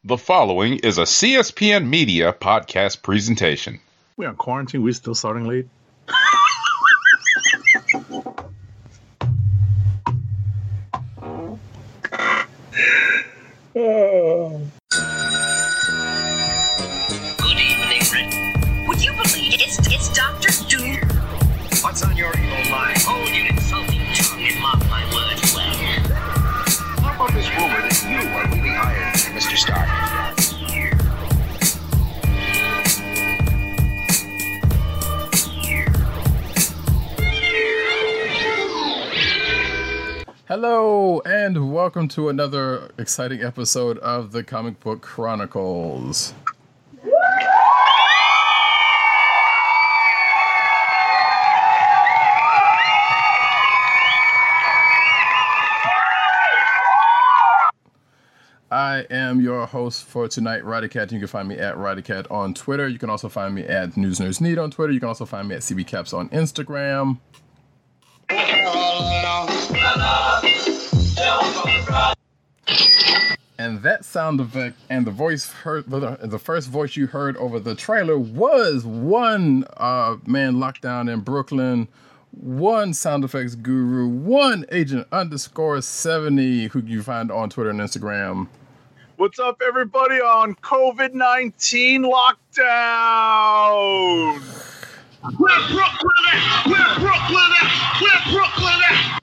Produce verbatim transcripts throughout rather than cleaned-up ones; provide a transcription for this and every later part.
The following is a C S P N Media podcast presentation. We on quarantine? We still starting late? Good evening, Rick. Would you believe it's, it's Doctor Doom? What's on your evil mind? Hold your insulting tongue and mock my words well. How about this rumor that you are really hired for Mister Stark? Hello, and welcome to another exciting episode of the Comic Book Chronicles. I am your host for tonight, Roddycat. You can find me at Roddycat on Twitter. You can also find me at News Nerds Need on Twitter. You can also find me at C B Caps on Instagram. And that sound effect and the voice heard, the, the first voice you heard over the trailer was one uh, man locked down in Brooklyn, one sound effects guru, one agent underscore seventy, who you find on Twitter and Instagram. What's up, everybody, on COVID nineteen lockdown? Where Brooklyn at? Where Brooklyn at? Where Brooklyn at?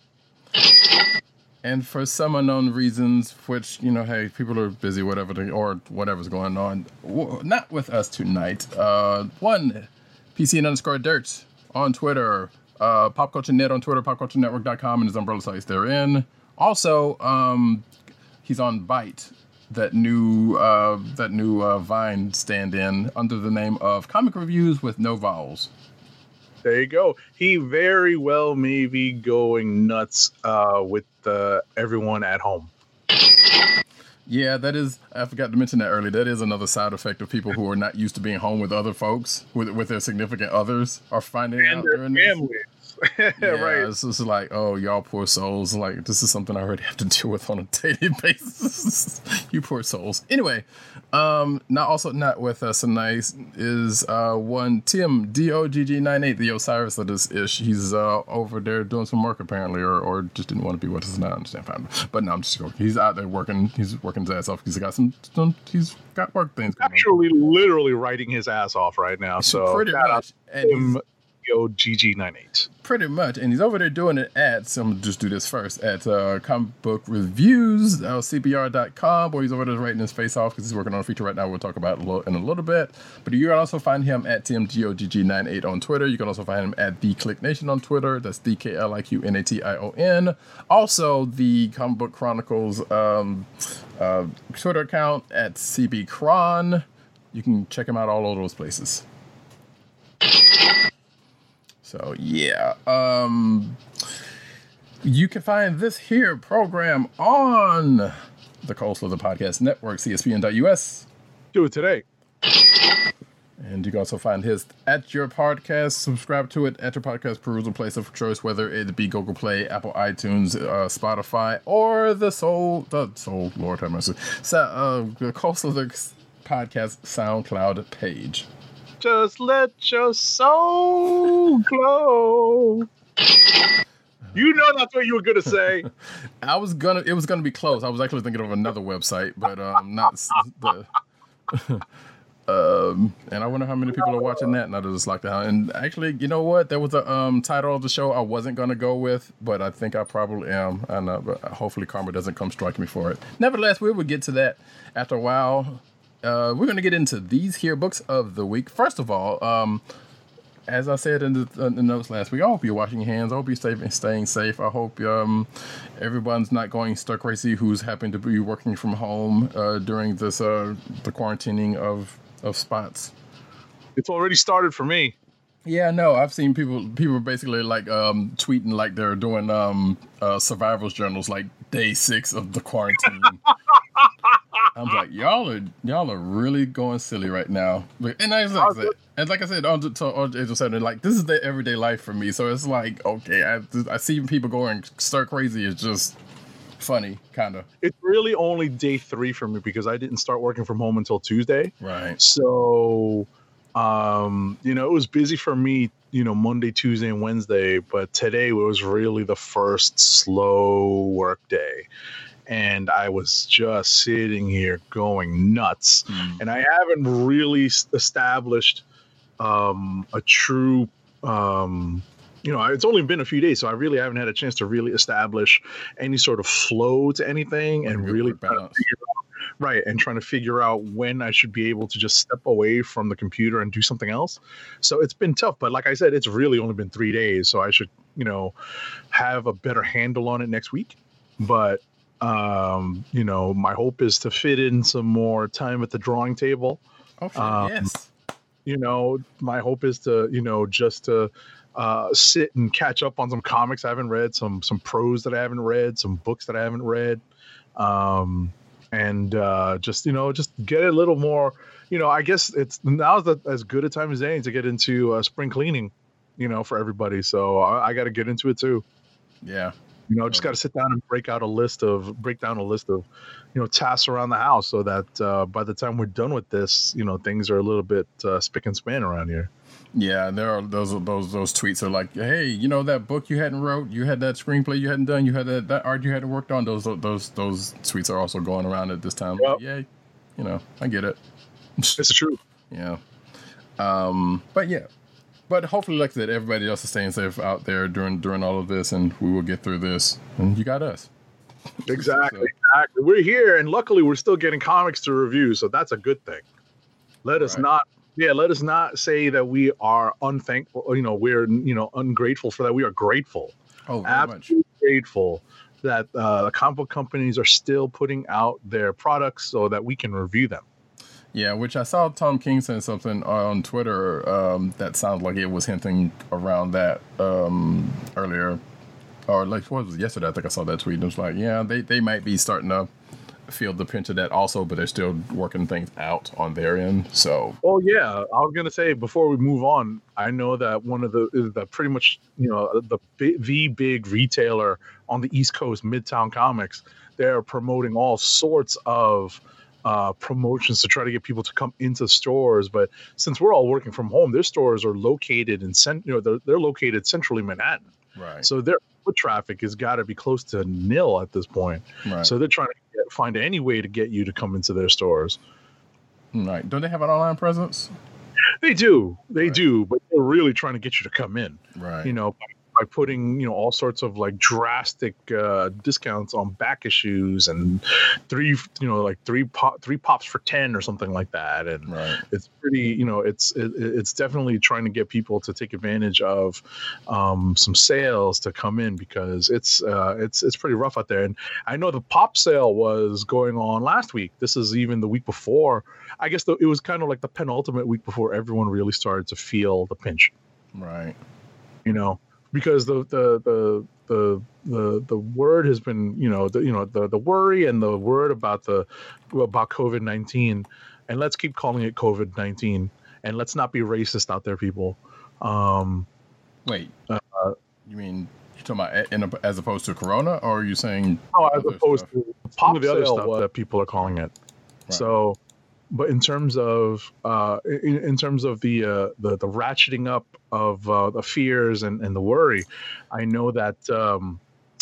And for some unknown reasons, which, you know, hey, people are busy, whatever, they, or whatever's going on, w- not with us tonight. Uh, one, P C N underscore Dirt on Twitter, uh, Pop Culture Net on Twitter, pop culture network dot com, and his umbrella sites therein. Also, um, he's on Byte, that new uh, that new uh, Vine stand-in under the name of Comic Reviews with No Vowels. There you go. He very well may be going nuts uh, with uh, everyone at home. Yeah, that is, I forgot to mention that earlier, that is another side effect of people who are not used to being home with other folks, with with their significant others, are finding And out their during families. this. Yeah, Right. it's just like, oh, y'all poor souls. Like, this is something I already have to deal with on a daily basis. You poor souls. Anyway, um, not also not with us tonight is uh one Tim D O G G ninety-eight, the Osiris of this ish. He's uh over there doing some work apparently, or or just didn't want to be with us. Not understand fine. But no, I'm just joking. He's out there working. He's working his ass off. He's got some, some he's got work things going on. Actually, literally writing his ass off right now. So pretty shout out much. And Tim he's- D O G G ninety-eight. Pretty much, and he's over there doing it at, so I'm gonna just do this first, at uh, Comic Book Reviews, uh, C B R dot com, where he's over there writing his face off because he's working on a feature right now we'll talk about a little, in a little bit. But you can also find him at T M G O G G ninety-eight on Twitter. You can also find him at The Click Nation on Twitter. That's D K L I Q N A T I O N. Also, the Comic Book Chronicles um, uh, Twitter account at C B Cron. You can check him out all over those places. So, yeah, um, you can find this here program on the Coastal of the Podcast Network, C S P N dot U S. Do it today. And you can also find his At Your Podcast. Subscribe to it at your podcast perusal place of choice, whether it be Google Play, Apple iTunes, uh, Spotify, or the Soul, the Soul, Lord have mercy, so, uh, the Coastal of the Podcast SoundCloud page. Just let your soul glow. You know that's what you were gonna say. I was gonna, it was gonna be close. I was actually thinking of another website, but um, not the. um, and I wonder how many people are watching that. And I just like that. And actually, you know what? There was a um title of the show I wasn't gonna go with, but I think I probably am. And uh, but hopefully karma doesn't come strike me for it. Nevertheless, we will get to that after a while. Uh, we're going to get into these here books of the week. First of all, um, as I said in the, in the notes last week, I hope you're washing your hands. I hope you're safe and staying safe. I hope um, everyone's not going stir crazy who's happened to be working from home uh, during this uh, the quarantining of, of spots. It's already started for me. Yeah, no, I've seen people people basically like um, tweeting like they're doing um, uh, survival's journals, like day six of the quarantine. I'm like, y'all are y'all are really going silly right now. But, and as like I said, and like I said, on to on Angel said, like this is the everyday life for me. So it's like, okay, I I see people going stir crazy. It's just funny, kind of. It's really only day three for me because I didn't start working from home until Tuesday. Right. So, um, you know, it was busy for me, you know, Monday, Tuesday, and Wednesday. But today was really the first slow work day. And I was just sitting here going nuts. Mm. And I haven't really established um, a true, um, you know, it's only been a few days, so I really haven't had a chance to really establish any sort of flow to anything and really try to figure out, right, and trying to figure out when I should be able to just step away from the computer and do something else. So it's been tough, but like I said, it's really only been three days, so I should, you know, have a better handle on it next week. But um you know, my hope is to fit in some more time at the drawing table. Okay. um, Yes. You know, my hope is to, you know, just to uh sit and catch up on some comics I haven't read, some some prose that I haven't read, some books that I haven't read, um and uh just, you know, just get a little more, you know, I guess it's now's the, as good a time as any to get into uh, spring cleaning, you know, for everybody. So I, I got to get into it too. Yeah. You know, just got to sit down and break out a list of break down a list of, you know, tasks around the house so that uh, by the time we're done with this, you know, things are a little bit uh, spick and span around here. Yeah, there are those those those tweets are like, hey, you know that book you hadn't wrote, you had that screenplay you hadn't done, you had that, that art you hadn't worked on. Those those those tweets are also going around at this time. Yep. Yeah, you know, I get it. It's true. Yeah. Um. But yeah. But hopefully, like I said, everybody else is staying safe out there during during all of this, and we will get through this. And you got us. Exactly, So- exactly. We're here, and luckily, we're still getting comics to review, so that's a good thing. Let us Right. not, yeah, let us not say that we are unthankful. You know, we're you know ungrateful for that. We are grateful, Oh, very much. absolutely grateful that uh, the comic book companies are still putting out their products so that we can review them. Yeah, which I saw Tom King saying something on Twitter um, that sounded like it was hinting around that um, earlier. Or like, what was it, yesterday? I think I saw that tweet. And it was like, yeah, they, they might be starting to feel the pinch of that also, but they're still working things out on their end. So, Oh yeah, I was gonna say before we move on, I know that one of the is the pretty much you know the bi- the big retailer on the East Coast, Midtown Comics, they're promoting all sorts of uh, promotions to try to get people to come into stores. But since we're all working from home, their stores are located in cent- you know they're, they're located centrally Manhattan, right. so their foot traffic has got to be close to nil at this point. right. So they're trying to get, find any way to get you to come into their stores. right. Don't they have an online presence? They do, they Right. do, but they're really trying to get you to come in. Right. You know, by, by putting you know all sorts of like drastic uh, discounts on back issues and three, you know, like three pop, three pops for ten or something like that, and Right. it's pretty, you know, it's it, it's definitely trying to get people to take advantage of um, some sales to come in because it's uh, it's it's pretty rough out there. And I know the pop sale was going on last week. This is even the week before. I guess the, it was kind of like the penultimate week before everyone really started to feel the pinch. Right. You know, because the the the the the, the word has been, you know, the you know the, the worry and the word about the about COVID nineteen, and let's keep calling it COVID nineteen, and let's not be racist out there, people. Um, Wait. Uh, you mean you're talking about a- in a, as opposed to Corona, or are you saying no, as other opposed stuff? to pop Some of the other sale stuff that people are calling it. Right. So, but in terms of uh, in, in terms of the uh, the the ratcheting up of uh, the fears and, and the worry, I know that um,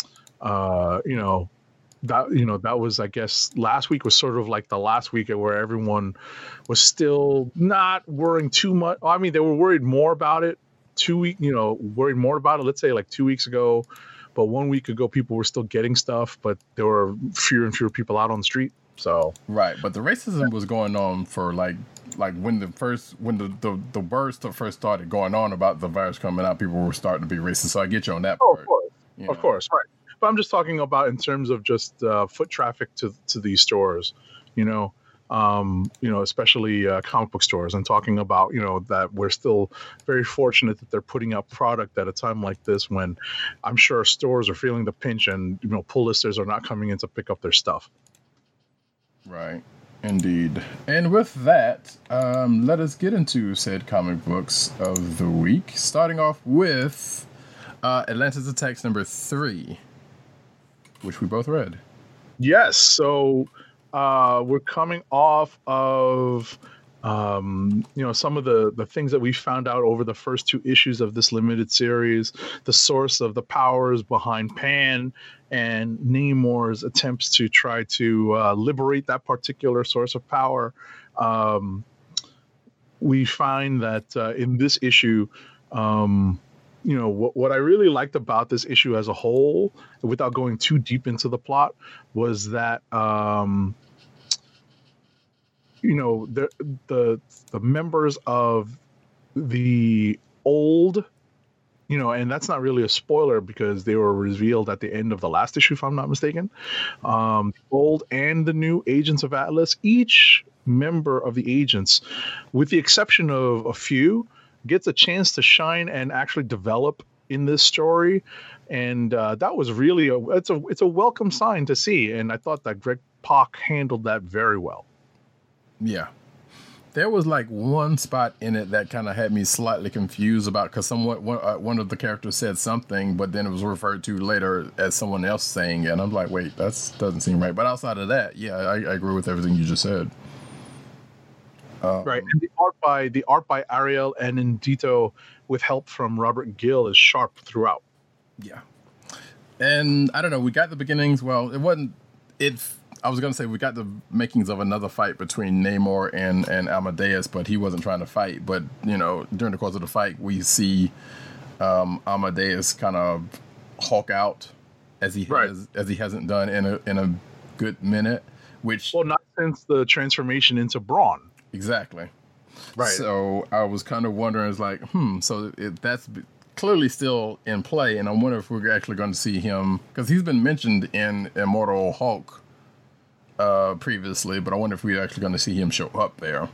uh, you know that you know that was, I guess, last week was sort of like the last week where everyone was still not worrying too much. I mean, they were worried more about it two week, you know, worried more about it. Let's say like two weeks ago, but one week ago, people were still getting stuff, but there were fewer and fewer people out on the street. So Right, but the racism was going on for like like when the first when the the, the burst first started going on about the virus coming out, people were starting to be racist. So I get you on that oh, part. of course. you Of know. course, right. But I'm just talking about in terms of just uh, foot traffic to to these stores, you know, um, you know, especially uh, comic book stores. I'm talking about, you know, that we're still very fortunate that they're putting out product at a time like this when I'm sure stores are feeling the pinch and, you know, pull listers are not coming in to pick up their stuff. Right, indeed. And with that, um, let us get into said comic books of the week. Starting off with uh, Atlantis Attacks number three. which we both read. Yes. So uh, we're coming off of, um, you know, some of the, the things that we found out over the first two issues of this limited series, the source of the powers behind Pan and Namor's attempts to try to uh, liberate that particular source of power. Um, we find that uh, in this issue, um, you know, what, what I really liked about this issue as a whole, without going too deep into the plot, was that, um, you know, the, the, the members of the old, you know, and that's not really a spoiler because they were revealed at the end of the last issue, if I'm not mistaken, um, the old and the new Agents of Atlas, each member of the agents, with the exception of a few, gets a chance to shine and actually develop in this story, and uh, that was really a it's a it's a welcome sign to see. And I thought that Greg Pak handled that very well. Yeah, there was like one spot in it that kind of had me slightly confused about because somewhat one, uh, one of the characters said something, but then it was referred to later as someone else saying it, and I'm like, wait, that doesn't seem right. But outside of that, yeah, I, I agree with everything you just said. Um, right, and the art by the art by Ariel Anindito with help from Robert Gill is sharp throughout. Yeah, and I don't know. We got the beginnings. Well, it wasn't. It. I was gonna say we got the makings of another fight between Namor and and Amadeus, but he wasn't trying to fight. But you know, during the course of the fight, we see um, Amadeus kind of Hulk out as he right. has as he hasn't done in a in a good minute. Which well, not since the transformation into Brawn. Exactly. Right. So I was kind of wondering, it's like, hmm, so it, that's clearly still in play, and I wonder if we're actually going to see him, because he's been mentioned in Immortal Hulk uh, previously, but I wonder if we're actually going to see him show up there.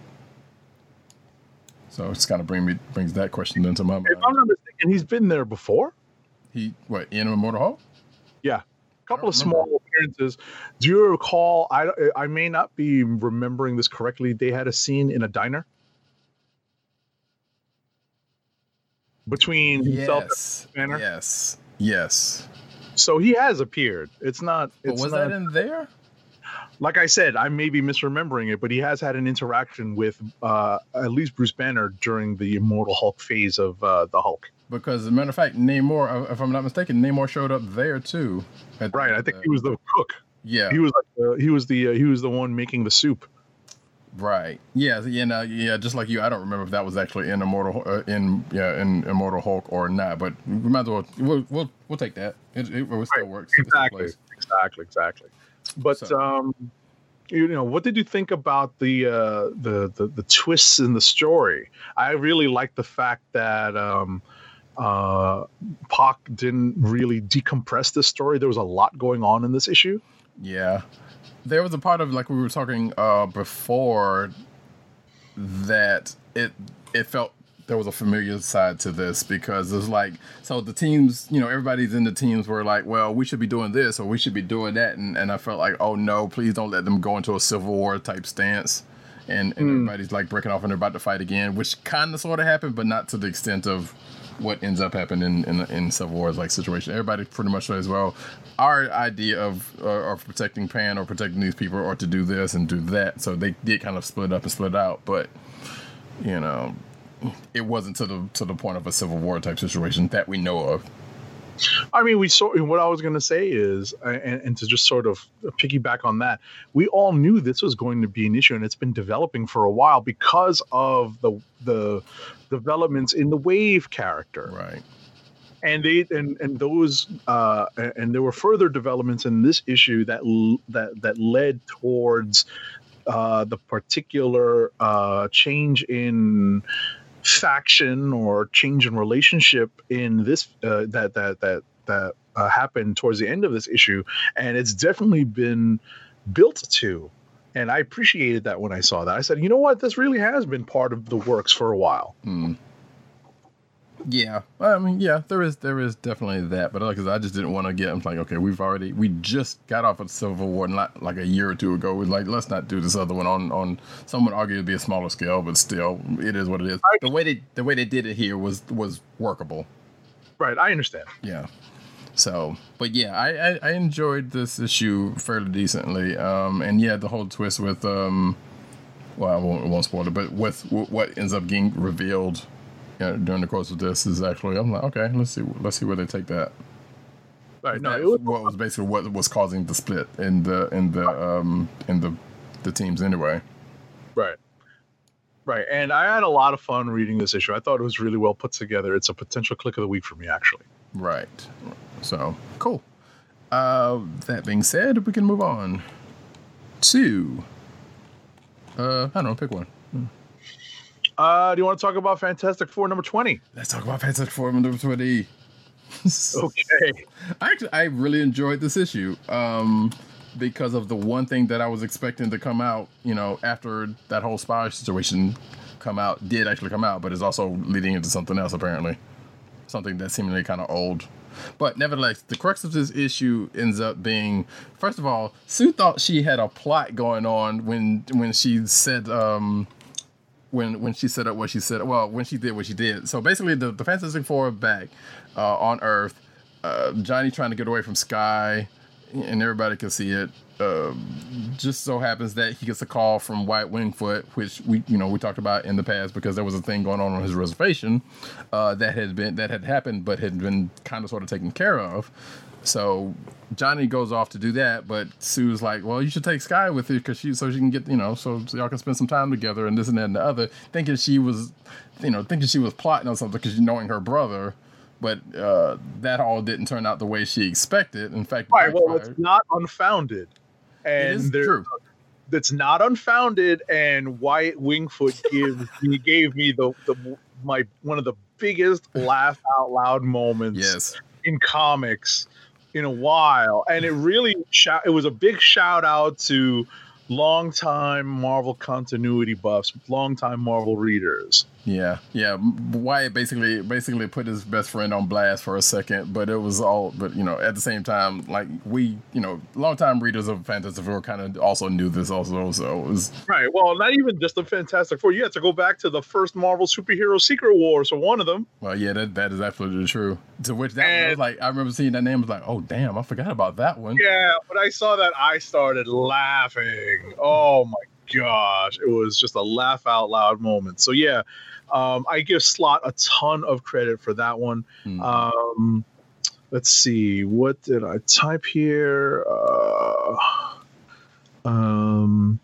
So it's kind of bring me brings that question into my mind. If I'm not mistaken, he's been there before. He, what, in Immortal Hulk? Yeah. A couple of small appearances. Do you recall? I I may not be remembering this correctly. They had a scene in a diner between himself Yes. and Banner. Yes. Yes. So he has appeared. It's not. But It's was not, that in there? like I said, I may be misremembering it, but he has had an interaction with uh, at least Bruce Banner during the Immortal Hulk phase of uh, the Hulk. Because, as a matter of fact, Namor, if I'm not mistaken, Namor showed up there too. At, Right. I think he was the cook. Yeah. He was like uh, he was the uh, he was the one making the soup. Right. Yeah. Yeah. No, yeah. Just like you, I don't remember if that was actually in Immortal uh, in yeah in Immortal Hulk or not. But we might as well we'll we'll, we'll take that. It, it, it still Right. works. Exactly. Exactly. Exactly. But So- um, you know, what did you think about the uh, the, the the twists in the story? I really like the fact that um, uh, Pac didn't really decompress this story. There was a lot going on in this issue. Yeah. There was a part of, like we were talking uh, before, that it it felt there was a familiar side to this, because it's like, so the teams, you know, everybody's in the teams were like, well, we should be doing this or we should be doing that. And, and I felt like, oh no, please don't let them go into a Civil War type stance. And, and mm. everybody's like breaking off and they're about to fight again, which kind of sort of happened, but not to the extent of what ends up happening in, in, in Civil War's like situation. Everybody pretty much says, well, our idea of, uh, of protecting Pan or protecting these people are to do this and do that. So they did kind of split up and split out, but you know, it wasn't to the to the point of a Civil War type situation that we know of. I mean, we saw what I was going to say is, and, and to just sort of piggyback on that, we all knew this was going to be an issue, and it's been developing for a while because of the the developments in the Wave character, right? And they and and those uh, and there were further developments in this issue that that that led towards uh, the particular uh, change in faction or change in relationship in this uh, that that that that uh, happened towards the end of this issue, and it's definitely been built to, and I appreciated that when I saw that. I said, you know what, this really has been part of the works for a while. Mm. Yeah, I mean, yeah, there is there is definitely that, but like I just didn't want to get. I'm like, okay, we've already we just got off of Civil War not like a year or two ago. We're like, let's not do this other one on on. Some would argue it'd be a smaller scale, but still, it is what it is. The way they the way they did it here was was workable. Right, I understand. Yeah. So, but yeah, I, I, I enjoyed this issue fairly decently. Um, and yeah, the whole twist with, um, well, I won't, I won't spoil it, but with, with what ends up getting revealed you know, during the course of this is actually, I'm like, okay, let's see, let's see where they take that. Right. No, That's it was, what was basically what was causing the split in the in the um in the the teams anyway. right. Right. And I had a lot of fun reading this issue. I thought it was really well put together. It's a potential click of the week for me, actually. Right. So cool. Uh, that being said, we can move on to uh I don't know, pick one. Uh, do you want to talk about Fantastic Four number twenty? Let's talk about Fantastic Four number twenty. Okay. Actually, I really enjoyed this issue um, because of the one thing that I was expecting to come out, you know, after that whole spy situation come out, did actually come out, but is also leading into something else, apparently. Something that's seemingly kind of old. But nevertheless, the crux of this issue ends up being, first of all, Sue thought she had a plot going on when when she said... Um, When when she set up what she said, well, when she did what she did. So basically, the, the Fantastic Four are back uh, on Earth. Uh, Johnny trying to get away from Sky, and everybody can see it. Uh, just so happens that he gets a call from White Wingfoot, which we you know we talked about in the past because there was a thing going on on his reservation uh, that had been that had happened, but had been kind of sort of taken care of. So Johnny goes off to do that, but Sue's like, well, you should take Sky with you because she, so she can get, you know, so, so y'all can spend some time together and this and that and the other, thinking she was, you know, thinking she was plotting on something because knowing her brother, but uh, that all didn't turn out the way she expected. In fact, Right. Well, it's not unfounded. And it is there- true. It's not unfounded, and White Wingfoot gives he gave me the, the my one of the biggest laugh out loud moments Yes. in comics in a while, and it really shout, it was a big shout out to longtime Marvel continuity buffs, longtime Marvel readers. Yeah, yeah. Wyatt basically basically put his best friend on blast for a second, but it was all. But you know, at the same time, like we, you know, longtime readers of Fantastic Four kind of also knew this also. So it was Right. Well, not even just the Fantastic Four. You had to go back to the first Marvel superhero Secret Wars, or one of them. well, yeah. That that is absolutely true. To which that one, I And- was like, I remember seeing that name. I was like, oh damn, I forgot about that one. Yeah, when I saw that, I started laughing. Oh my gosh, it was just a laugh out loud moment. So yeah, um, I give Slott a ton of credit for that one. Hmm. Um, let's see, what did I type here? Uh, um,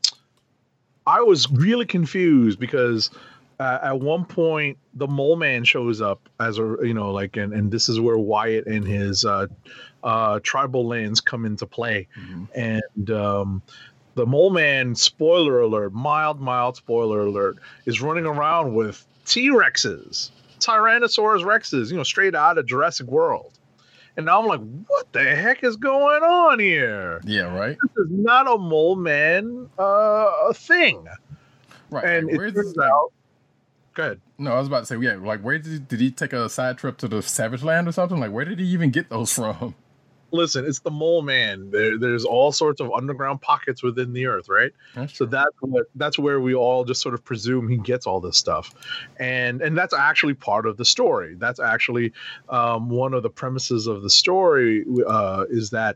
I was really confused because uh, at one point the Mole Man shows up as a, you know, like, and, and this is where Wyatt and his uh, uh, tribal lands come into play. Mhm. And um, the Mole Man, spoiler alert, mild, mild spoiler alert, is running around with T-Rexes, Tyrannosaurus Rexes, you know, straight out of Jurassic World. And now I'm like, what the heck is going on here? Yeah, right, This is not a Mole Man uh, thing. right. And like, it where's turns this, like- out, go ahead. no, I was about to say, yeah, like where did he, did he take a side trip to the Savage Land or something? Like, where did he even get those from? Listen, it's the Mole Man. There, there's all sorts of underground pockets within the earth, right? That's So true. that's what, that's where we all just sort of presume he gets all this stuff, and and that's actually part of the story. That's actually um, one of the premises of the story uh, is that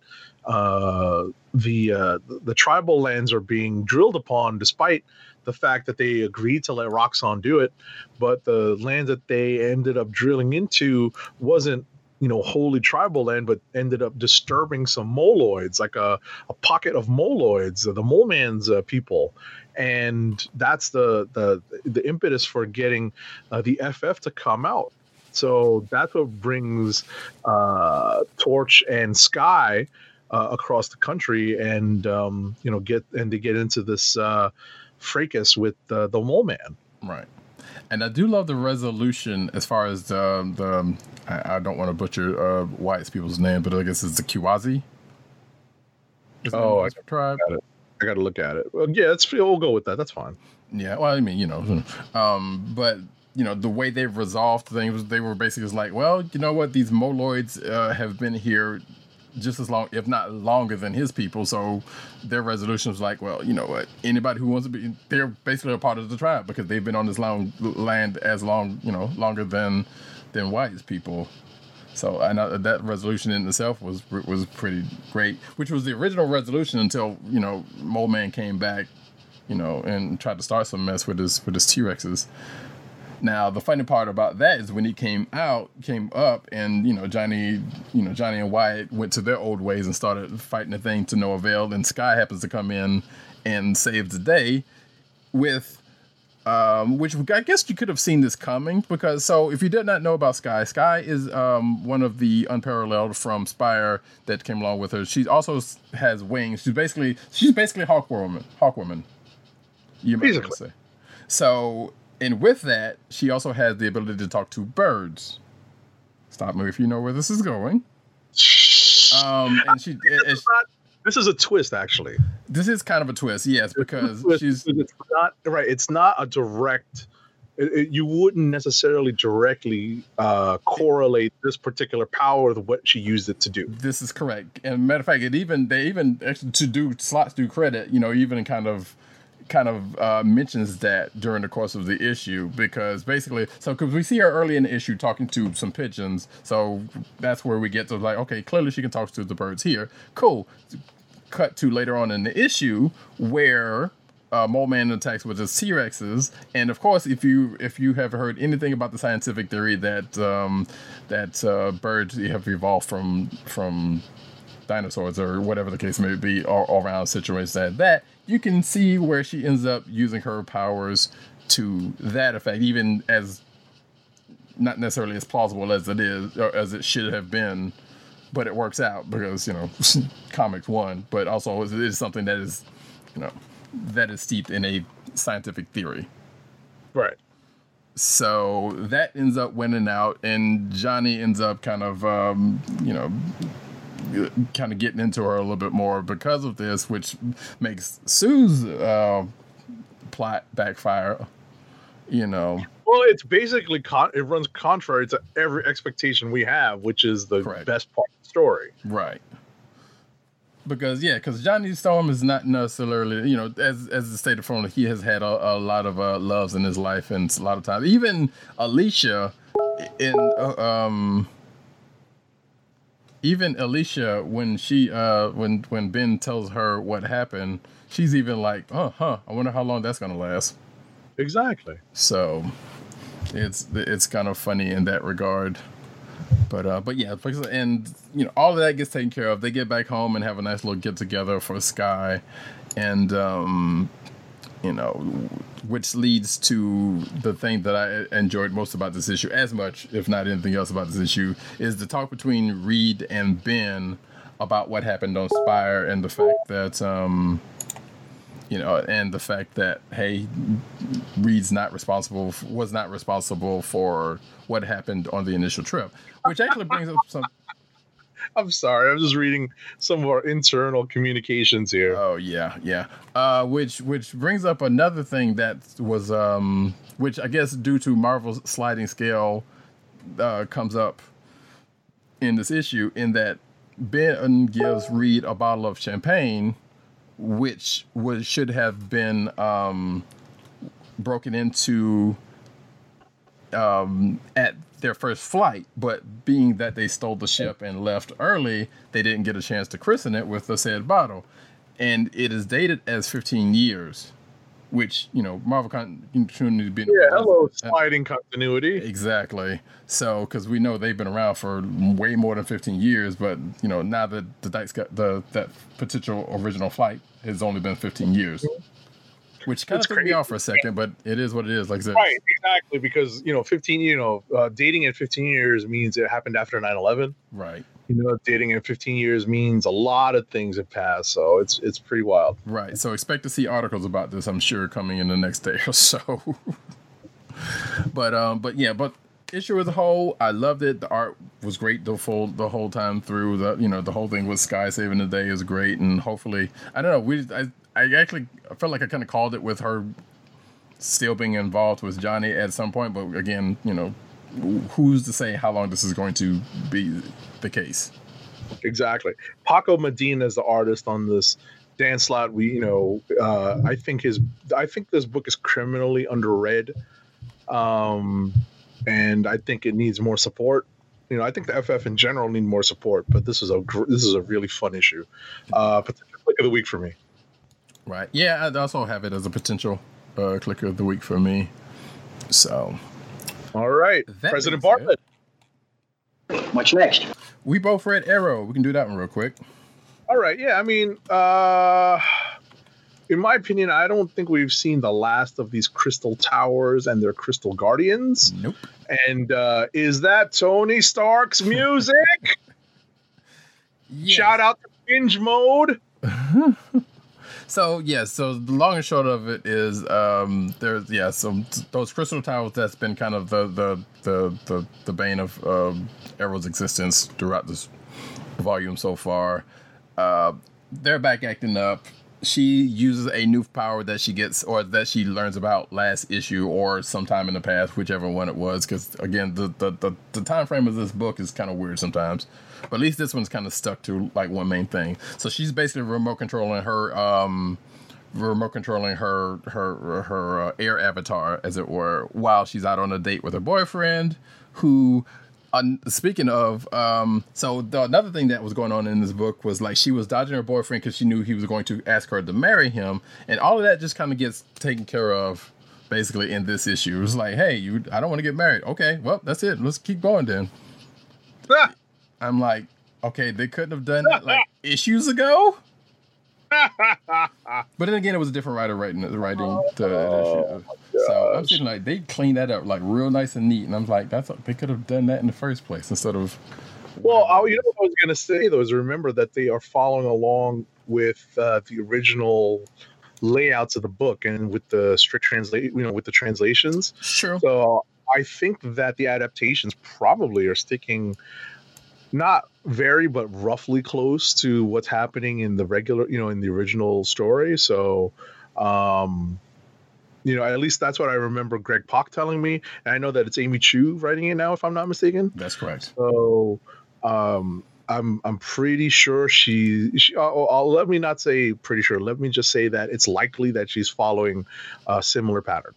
uh, the uh, the tribal lands are being drilled upon, despite the fact that they agreed to let Roxxon do it, but the land that they ended up drilling into wasn't, you know, wholly tribal land, but ended up disturbing some moloids, like a, a pocket of moloids, uh, the Mole Man's uh, people. And that's the, the, the impetus for getting uh, the F F to come out. So that's what brings uh, Torch and Sky uh, across the country, and, um, you know, get, and to get into this uh, fracas with uh, the Mole Man. Right. And I do love the resolution as far as the, the I, I don't want to butcher uh, Wyatt's people's name, but I guess it's the Kiwazi. Is the name Oh, of this tribe. I got to look at it. Well, yeah, let's, we'll go with that. That's fine. Yeah, well, I mean, you know, um, but you know, the way they've resolved things, they were basically just like, well, you know what, these Moloids uh, have been here just as long, if not longer than his people. So their resolution was like, well, you know what, anybody who wants to be, they're basically a part of the tribe because they've been on this long land as long, you know, longer than than White's people. So I know that resolution in itself was was pretty great, which was the original resolution until, you know, Mole Man came back, you know, and tried to start some mess with his with his T-Rexes. Now the funny part about that is when he came out, came up, and you know Johnny, you know Johnny and Wyatt went to their old ways and started fighting the thing to no avail. And Sky happens to come in and save the day with. Um, which I guess you could have seen this coming because so if you did not know about Sky, Sky is um, one of the unparalleled from Spire that came along with her. She also has wings. She's basically she's basically Hawkwoman. Hawkwoman, you might Basically. say. So and with that, she also has the ability to talk to birds. Stop me if you know where this is going. Um, and she. And she This is a twist, actually. This is kind of a twist, yes, because Twist, she's it's not right. It's not a direct. It, it, you wouldn't necessarily directly uh, correlate this particular power with what she used it to do. This is correct. And matter of fact, it even they even actually to do slots do credit, you know, even kind of kind of uh, mentions that during the course of the issue because basically, so because we see her early in the issue talking to some pigeons, so that's where we get to like, okay, clearly she can talk to the birds here. Cool. Cut to later on in the issue where uh, Mole Man attacks with his T-Rexes, and of course, if you if you have heard anything about the scientific theory that um, that uh, birds have evolved from from dinosaurs or whatever the case may be, all, all around situations like that, you can see where she ends up using her powers to that effect, even as not necessarily as plausible as it is or as it should have been. But it works out because, you know, comics won, but also it is something that is, you know, that is steeped in a scientific theory. Right. So that ends up winning out, and Johnny ends up kind of, um, you know, kind of getting into her a little bit more because of this, which makes Sue's uh, plot backfire, you know. Well, it's basically con- it runs contrary to every expectation we have, which is the Correct. best part of the story. Right. Because, yeah, because Johnny Storm is not necessarily, you know, as as the stated from, he has had a, a lot of uh, loves in his life, and a lot of times, even Alicia, in uh, um, even Alicia, when she uh when when Ben tells her what happened, she's even like, oh, huh, I wonder how long that's gonna last. Exactly. So it's it's kind of funny in that regard. But uh, but yeah, and you know, all of that gets taken care of. They get back home and have a nice little get together for Sky, and um, you know, which leads to the thing that I enjoyed most about this issue, as much if not anything else about this issue, is the talk between Reed and Ben about what happened on Spire and the fact that um, you know, and the fact that hey, Reed's not responsible, was not responsible for what happened on the initial trip, which actually brings up some. I'm sorry, I'm just reading some of our internal communications here. Oh yeah, yeah. Uh, which which brings up another thing that was, um, which I guess due to Marvel's sliding scale, uh, comes up in this issue, in that Ben gives Reed a bottle of champagne, which was should have been um, broken into um, at their first flight, but being that they stole the ship and left early, they didn't get a chance to christen it with the said bottle, and it is dated as fifteen years, which, you know, Marvel continuity being Yeah, hello, sliding continuity. Exactly. So, because we know they've been around for way more than fifteen years, but you know, now that the dice got the that potential original flight has only been fifteen years, which kind It's of threw me crazy. off for a second, but it is what it is. Like I said, Right, exactly, because, you know, fifteen, you know, uh, dating at fifteen years means it happened after nine eleven. right, You know, dating at fifteen years means a lot of things have passed, so it's it's pretty wild. right. So expect to see articles about this, I'm sure, coming in the next day or so. but um, but yeah, but issue as a whole, I loved it. The art was great the full the whole time through. The you know the whole thing with Sky saving the day is great, and hopefully, I don't know. We I I actually I felt like I kind of called it with her still being involved with Johnny at some point, but again, you know, who's to say how long this is going to be the case? Exactly. Paco Medina is the artist on this. Dan Slott, we you know, uh, I think his I think this book is criminally underread, um, and I think it needs more support. You know, I think the F F in general need more support, but this is a gr- this is a really fun issue. Uh, potential click of the week for me. Right. Yeah, I'd also have it as a potential uh, click of the week for me. So, all right, that President being said, Bartlett. What's next? We both read Arrow. We can do that one real quick. All right, yeah. I mean, uh, in my opinion, I don't think we've seen the last of these Crystal Towers and their Crystal Guardians. Nope. And uh, is that Tony Stark's music? Yes. Shout out to Binge Mode. So yeah, so the long and short of it is, um, there's yeah, so those Crystal Towers that's been kind of the the the the, the bane of um, Arrow's existence throughout this volume so far. Uh, they're back acting up. She uses a new power that she gets or that she learns about last issue or sometime in the past, whichever one it was. Because again, the, the the the time frame of this book is kind of weird sometimes. But at least this one's kind of stuck to like one main thing. So she's basically remote controlling her, um, remote controlling her her her uh, air avatar, as it were, while she's out on a date with her boyfriend. Who, uh, speaking of, um, so the, another thing that was going on in this book was like she was dodging her boyfriend because she knew he was going to ask her to marry him, and all of that just kind of gets taken care of basically in this issue. It was like, hey, you, I don't want to get married. Okay, well that's it. Let's keep going then. Ah! I'm like, okay, they couldn't have done that like issues ago. But then again, it was a different writer writing the writing to that issue. So I'm feeling like they cleaned that up like real nice and neat, and I'm like, that's they could have done that in the first place instead of. Well, I, you know what I was going to say though is remember that they are following along with uh, the original layouts of the book and with the strict translate, you know, with the translations. Sure. So I think that the adaptations probably are sticking. Not very, but roughly close to what's happening in the regular, you know, in the original story. So, um, you know, at least that's what I remember Greg Pak telling me. And I know that it's Amy Chu writing it now, if I'm not mistaken. That's correct. So, um, I'm I'm pretty sure she. she I'll, I'll, let me not say pretty sure. Let me just say that it's likely that she's following a similar pattern.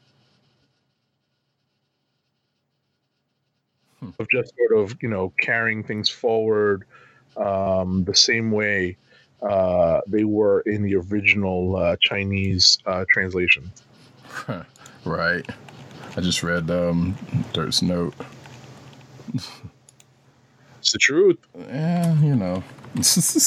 Of just sort of, you know, carrying things forward um, the same way uh, they were in the original uh, Chinese uh, translation. Right. I just read um, Dirt's note. It's the truth. Yeah, you know. It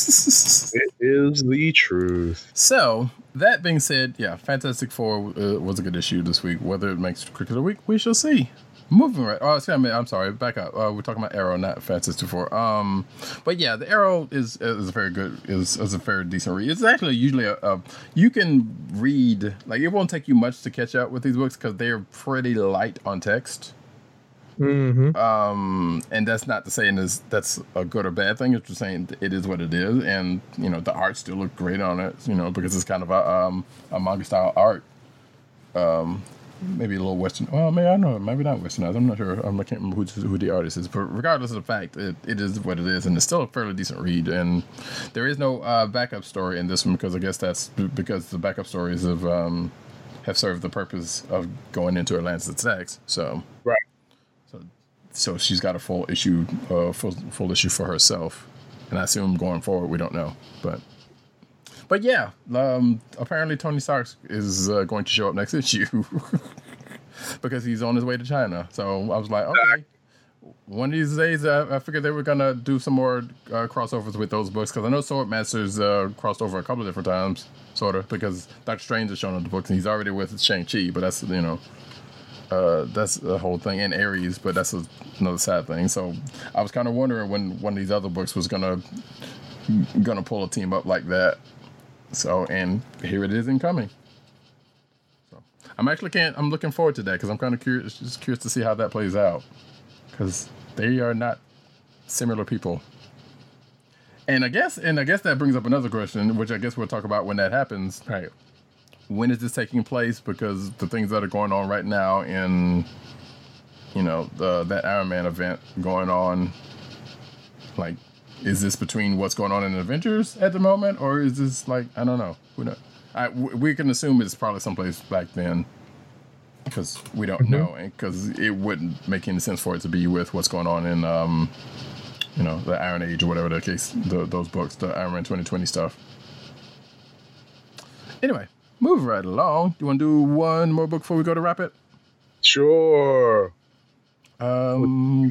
is the truth. So, that being said, yeah, Fantastic Four uh, was a good issue this week. Whether it makes Cricket of the Week, we shall see. Moving right. Oh, excuse me. I'm sorry. Back up. Uh, we're talking about Arrow, not Fantastic Four. Um, but yeah, the Arrow is is a very good is is a very decent read. It's actually usually a, a you can read like it won't take you much to catch up with these books because they're pretty light on text. Mm-hmm. Um, and that's not to say is that's a good or bad thing. It's just saying it is what it is, and you know the art still look great on it. You know because it's kind of a um a manga style art. Um. Maybe a little Western. Well, maybe I don't know. Maybe not Westernized. I'm not sure. I'm, I can't remember who, who the artist is. But regardless of the fact, it, it is what it is, and it's still a fairly decent read. And there is no uh, backup story in this one because I guess that's because the backup stories have um, have served the purpose of going into Atlantis attacks. So right. So so she's got a full issue, uh, full full issue for herself, and I assume going forward we don't know, but. But yeah, um, apparently Tony Stark is uh, going to show up next issue because he's on his way to China. So I was like, okay, one of these days uh, I figured they were going to do some more uh, crossovers with those books because I know Sword Masters uh, crossed over a couple of different times, sort of, because Doctor Strange is showing up the books and he's already with Shang-Chi, but that's, you know, uh, that's the whole thing, and Ares, but that's a, another sad thing. So I was kind of wondering when one of these other books was going to gonna pull a team up like that. So, and here it is incoming. So, I'm actually can't. I'm looking forward to that because I'm kind of curious, just curious to see how that plays out, because they are not similar people. And I guess, and I guess that brings up another question, which I guess we'll talk about when that happens. Right? When is this taking place? Because the things that are going on right now in, you know, the that Iron Man event going on, like. Is this between what's going on in Avengers at the moment, or is this like I don't know? Who knows? I, we can assume it's probably someplace back then, because we don't Mm-hmm. know, and because it wouldn't make any sense for it to be with what's going on in, um, you know, the Iron Age or whatever the case, the, those books, the Iron Man twenty twenty stuff. Anyway, move right along. You want to do one more book before we go to wrap it? Sure. Um,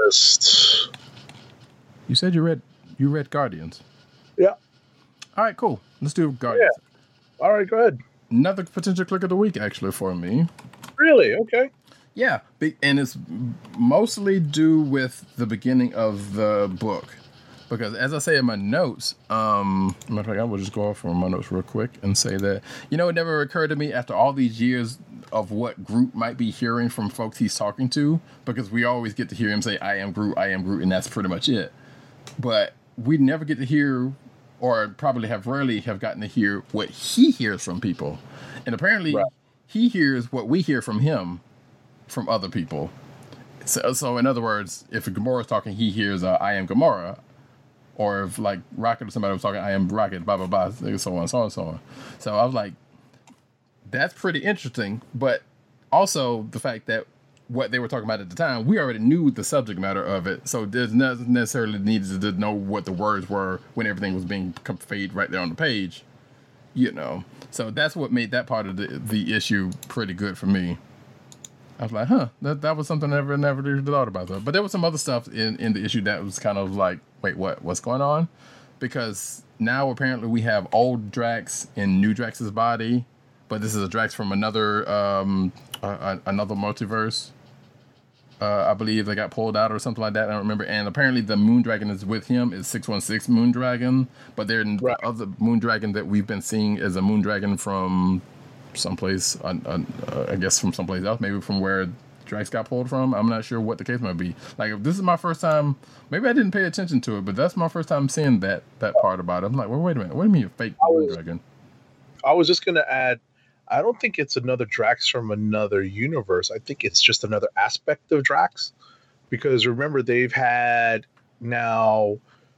List. you said you read you read Guardians. Yeah. All right, cool. Let's do Guardians. All right, go ahead. Another potential click of the week, actually, for me. Really? Okay. Yeah, be- and it's mostly due with the beginning of the book. Because as I say in my notes, um, matter of fact, I will just go off from my notes real quick and say that, you know, it never occurred to me after all these years of what Groot might be hearing from folks he's talking to, because we always get to hear him say, I am Groot, I am Groot, and that's pretty much it. But we never get to hear, or probably have rarely have gotten to hear what he hears from people. And apparently Right. he hears what we hear from him from other people. So, so in other words, if Gamora's talking, he hears, uh, I am Gamora. Or if like Rocket or somebody was talking, I am Rocket, blah, blah, blah, so on, so on, so on. So I was like, that's pretty interesting. But also the fact that what they were talking about at the time, we already knew the subject matter of it. So there's not necessarily needed to know what the words were when everything was being conveyed right there on the page, you know. So that's what made that part of the, the issue pretty good for me. I was like, huh, that that was something I never, never really thought about though. But there was some other stuff in, in the issue that was kind of like, wait, what? What's going on? Because now apparently we have old Drax in new Drax's body, but this is a Drax from another um, uh, another multiverse. Uh, I believe they got pulled out or something like that. I don't remember. And apparently the Moon Dragon is with him. Is six one six Moon Dragon, but there Right. the other Moon Dragon that we've been seeing is a Moon Dragon from someplace, uh, uh, I guess from someplace else, maybe from where Drax got pulled from. I'm not sure what the case might be. Like, if this is my first time, maybe I didn't pay attention to it, but that's my first time seeing that that part about it. I'm like, well, wait a minute, what do you mean a fake Moon was- Dragon? I was just gonna add, I don't think it's another Drax from another universe. I think it's just another aspect of Drax. Because remember, they've had now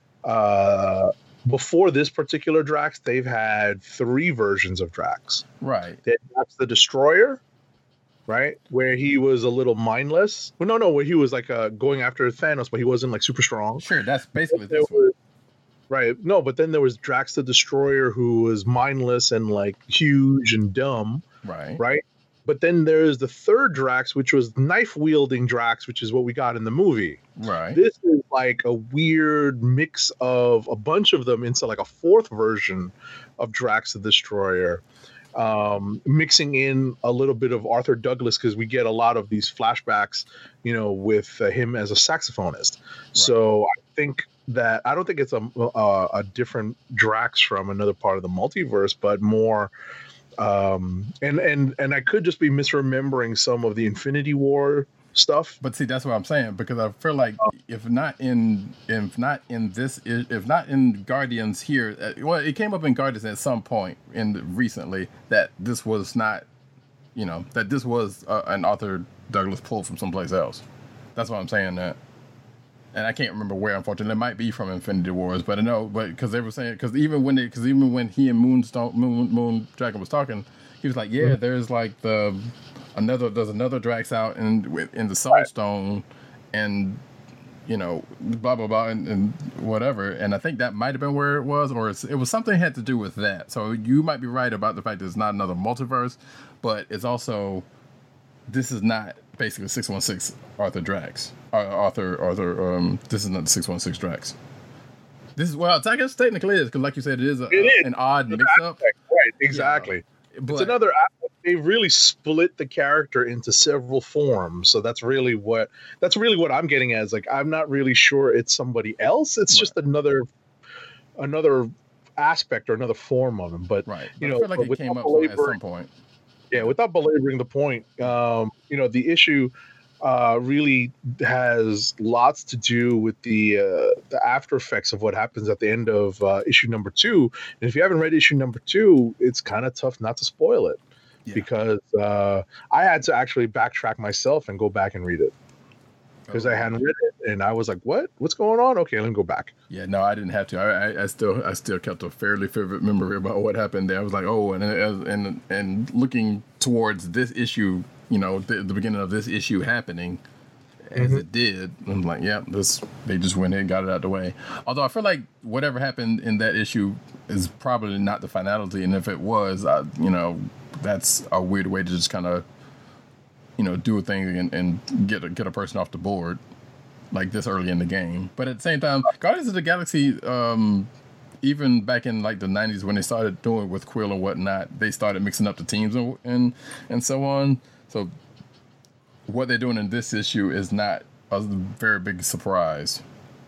uh before this particular Drax, they've had three versions of Drax. Right. They had Drax the Destroyer, right? Where he was a little mindless. Well, no, no, where he was like uh, going after Thanos, but he wasn't like super strong. Sure, that's basically There this one. was- Right. No, but then there was Drax the Destroyer, who was mindless and like huge and dumb, Right. right? But then there's the third Drax, which was knife wielding Drax, which is what we got in the movie. Right. This is like a weird mix of a bunch of them into like a fourth version of Drax the Destroyer, um, mixing in a little bit of Arthur Douglas, because we get a lot of these flashbacks, you know, with uh, him as a saxophonist. So I think that I don't think it's a, a a different Drax from another part of the multiverse, but more. Um, and and and I could just be misremembering some of the Infinity War stuff. But see, that's what I'm saying, because I feel like if not in, if not in this, if not in Guardians here, uh, well, it came up in Guardians at some point in the, recently that this was not, you know, that this was uh, an Arthur Douglas pull from someplace else. That's why I'm saying that. And I can't remember where, unfortunately. It might be from Infinity Wars, but I know, but because they were saying, because even when they, because even when he and Moonstone, Moon, Moon Dragon was talking, he was like, yeah, there's like the another, there's another Drax out in in the Soul Stone, and you know, blah blah blah, and, and whatever. And I think that might have been where it was, or it's, it was something had to do with that. So you might be right about the fact that it's not another multiverse, but it's also, this is not basically six one six Arthur Drax. Uh, Arthur, Arthur, um, this is not the six one six Drax. This is, well, I guess technically it is, because like you said, it is, a, It is. an odd mix up. Right, exactly. But, It's another aspect. They really split the character into several forms. So that's really what that's really what I'm getting at. Is like I'm not really sure it's somebody else. It's just another another aspect or another form of him. But right. you But know, I feel like but it without came up belaboring- at some point. yeah, without belaboring the point, um, you know, the issue uh, really has lots to do with the uh, the after effects of what happens at the end of uh, issue number two. And if you haven't read issue number two, it's kind of tough not to spoil it. Yeah. Because uh, I had to actually backtrack myself and go back and read it because I hadn't read it, and I was like, "What? What's going on?" Okay, let me go back. Yeah, no, I didn't have to. I, I, I still, I still kept a fairly vivid memory about what happened there. I was like, oh, and and and, and looking towards this issue, you know, the, the beginning of this issue happening as Mhm. it did. I'm like, yeah, this they just went ahead and got it out of the way. Although I feel like whatever happened in that issue is probably not the finality, and if it was, I, you know, that's a weird way to just kind of, you know, do a thing and, and get a, get a person off the board like this early in the game. But at the same time, Guardians of the Galaxy, um, even back in like the nineties when they started doing it with Quill and whatnot, they started mixing up the teams and and, and so on. So what they're doing in this issue is not a very big surprise.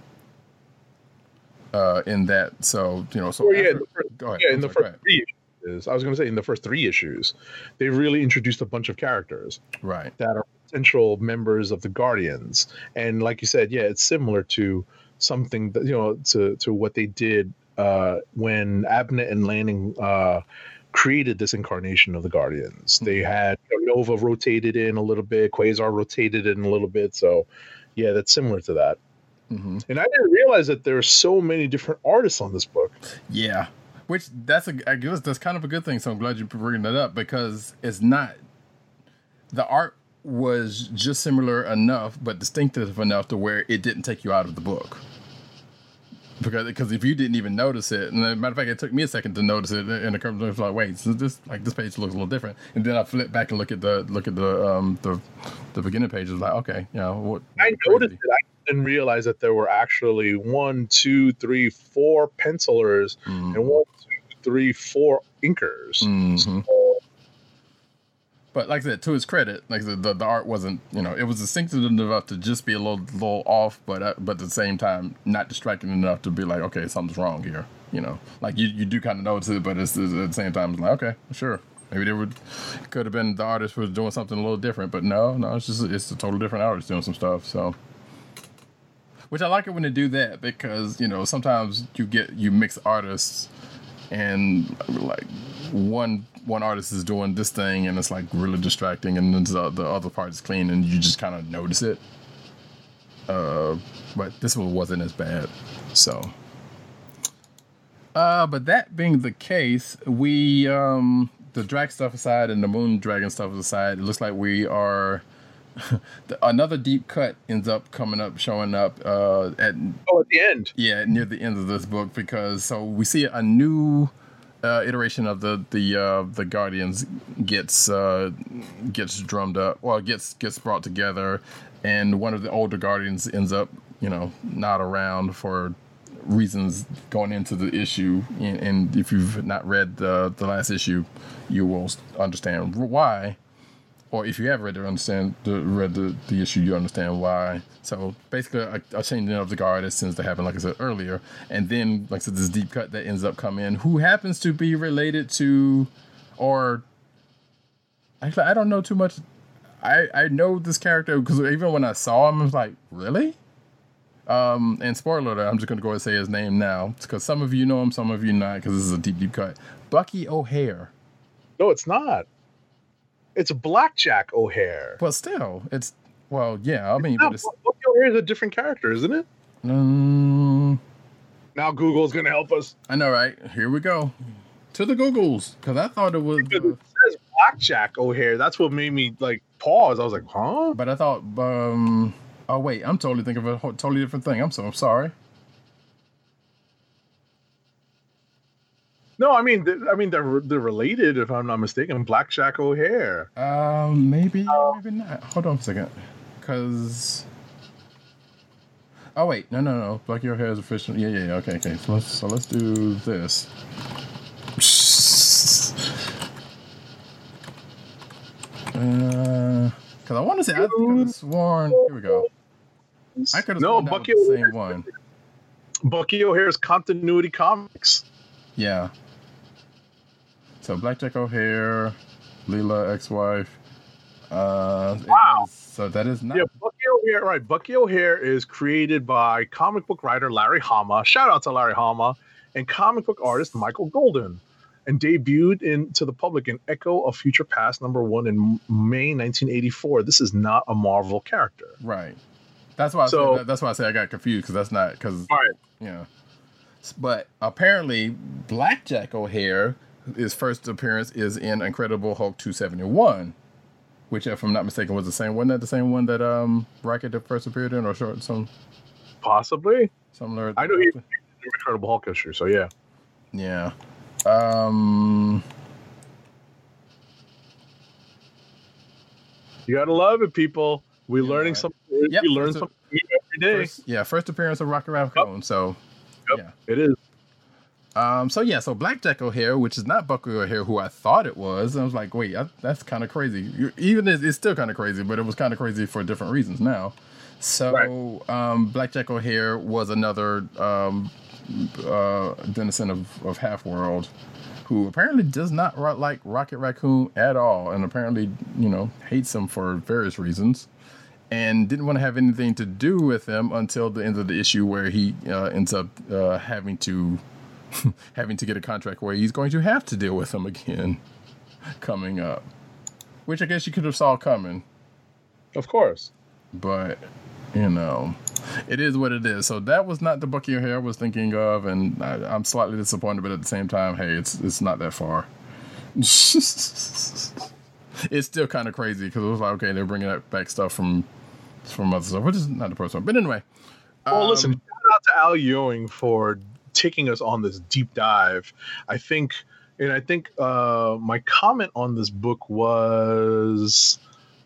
Uh, in that, so you know, so Well, yeah, after- the first, go ahead. yeah, I'm in the sorry, go first three issues, I was going to say in the first three issues, they really introduced a bunch of characters ahead. Right. that are potential members of the Guardians, and like you said, yeah, it's similar to something that you know to to what they did uh, when Abnett and Lanning uh, created this incarnation of the Guardians. They had you know, Nova rotated in a little bit, Quasar rotated in a little bit, so yeah, that's similar to that. hmm And I didn't realize that there are so many different artists on this book. Yeah, which that's a I guess that's kind of a good thing. So I'm glad you're bringing that up because it's not the art was just similar enough, but distinctive enough to where it didn't take you out of the book. Because because if you didn't even notice it, and as a matter of fact, it took me a second to notice it, and the was like, wait, so this like this page looks a little different, and then I flip back and look at the look at the um the the beginning page. It's like, okay, you know what? I what noticed crazy. it. I didn't realize that there were actually one, two, three, four pencilers Mhm. and one, two, three, four inkers. Mhm. So, But like I said, to his credit, like the, the the art wasn't, you know, it was distinctive enough to just be a little little off, but uh, but at the same time not distracting enough to be like, okay, something's wrong here. You know, like you, you do kind of notice it, but it's, it's at the same time it's like, okay, sure, maybe they would could have been the artist was doing something a little different, but no, no, it's just it's a total different artist doing some stuff. So, which I like it when they do that because you know sometimes you get you mix artists and like one one artist is doing this thing and it's like really distracting and then the, the other part is clean and you just kind of notice it uh but this one wasn't as bad. So uh but that being the case, we um the Drax stuff aside and the Moon Dragon stuff aside, it looks like we are another deep cut ends up coming up showing up uh at oh, at the end. yeah, near the end of this book, because so we see a new uh, iteration of the the uh, the Guardians gets uh, gets drummed up, well, gets gets brought together, and one of the older Guardians ends up, you know, not around for reasons going into the issue. And, and if you've not read the the last issue, you will understand why. Or if you have read the understand the read the, the issue, you understand why. So basically, a, a changing of the guard that tends to happen, like I said earlier, and then like I said, this deep cut that ends up coming in, who happens to be related to, or actually I don't know too much. I I know this character because even when I saw him, I was like, really? Um, and spoiler alert, I'm just gonna go ahead and say his name now because some of you know him, some of you not, because this is a deep deep cut. Bucky O'Hare. No, it's not. It's Blackjack O'Hare. But still, it's well, yeah. I mean, No, but it's Bucky O'Hare is a different character, isn't it? um, Now Google's going to help us. I know, right? Here we go to the Googles because I thought it was, Because uh, it says Blackjack O'Hare. That's what made me like pause. I was like, huh? but I thought, um, oh wait, I'm totally thinking of a whole- totally different thing. I'm so I'm sorry. No, I mean, th- I mean they're they're related if I'm not mistaken. Blackjack O'Hare. Um, maybe, maybe not. Hold on a second, because. Oh wait, no, no, no. Bucky O'Hare is official. Yeah, yeah, yeah. Okay, okay. So let's so let's do this. Uh, because I want to say I could have sworn. Here we go. I could have No, sworn that Bucky was the O'Hare. same one. Bucky O'Hare's Continuity Comics. Yeah. So Blackjack O'Hare, Leela, ex-wife. Uh, it Wow. is- so that is not. Yeah, Bucky O'Hare. Right, Bucky O'Hare is created by comic book writer Larry Hama. Shout out to Larry Hama, and comic book artist Michael Golden, and debuted into the public in Echo of Future Past number one in May nineteen eighty-four. This is not a Marvel character. Right. That's why. I So- said, that's why I say I got confused because that's not because All right. yeah. But apparently, Blackjack O'Hare, his first appearance is in Incredible Hulk two seventy-one, which, if I'm not mistaken, was the same. Wasn't that the same one that um Rocket first appeared in, or short some Possibly. similar? I know he was in the Incredible Hulk issue, so yeah. Yeah. Um. You gotta love it, people. We're Yeah, learning right. something. Yep, we learn so- something new every day. First, yeah, first appearance of Rocket Raccoon. So, Yep, yeah. it is. Um. So yeah. So Blackjack O'Hare, which is not Bucky O'Hare, who I thought it was. I was like, wait, I, that's kind of crazy. You- Even it's, it's still kind of crazy, but it was kind of crazy for different reasons now. So, um, Blackjack O'Hare was another um, uh, denizen of, of Half World, who apparently does not ro- like Rocket Raccoon at all, and apparently, you know, hates him for various reasons, and didn't want to have anything to do with him until the end of the issue, where he uh, ends up uh, having to having to get a contract where he's going to have to deal with him again coming up, which I guess you could have saw coming. Of course. But, you know, it is what it is. So that was not the Bucky O'Hare I was thinking of, and I, I'm slightly disappointed, but at the same time, hey, it's it's not that far. It's still kind of crazy, because it was like, okay, they're bringing back stuff from from other stuff, which is not the first one. But anyway. Well, um, listen, shout out to Al Ewing for taking us on this deep dive. I think, and I think uh, my comment on this book was,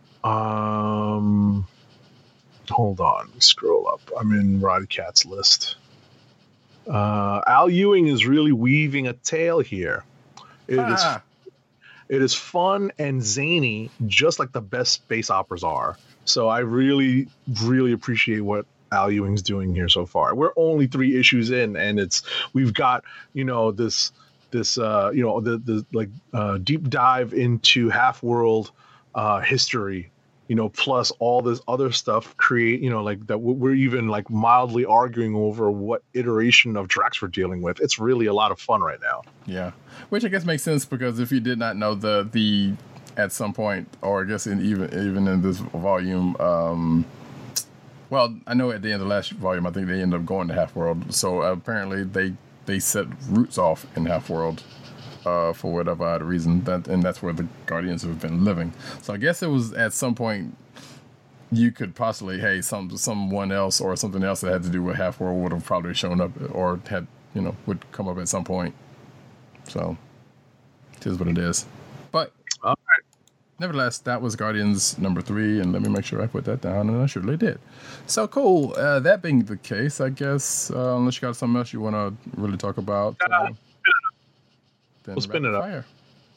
um, hold on, let me scroll up. I'm in Roddy Cat's list. Uh, Al Ewing is really weaving a tale here. It is ah, it is fun and zany, just like the best space operas are. So I really, really appreciate what Al Ewing's doing here so far. We're only three issues in, and it's we've got you know this this uh, you know the the like uh, deep dive into Half World uh, history. You know, plus all this other stuff create, you know, like that we're even like mildly arguing over what iteration of Drax we're dealing with. It's really a lot of fun right now. yeah. Which I guess makes sense, because if you did not know, the the at some point, or I guess in even even in this volume, um, well, I know at the end of the last volume, I think they end up going to Half World. So apparently they they set roots off in Half World. Uh, for whatever odd reason, that and that's where the Guardians have been living. So I guess it was at some point you could possibly, hey, some someone else or something else that had to do with Half World would have probably shown up, or had, you know, would come up at some point. So it is what it is. But All right. nevertheless, that was Guardians number three, and let me make sure I put that down, and I surely did. So cool. Uh, that being the case, I guess uh, unless you got something else you want to really talk about. Uh, Then We'll spin it up. fire.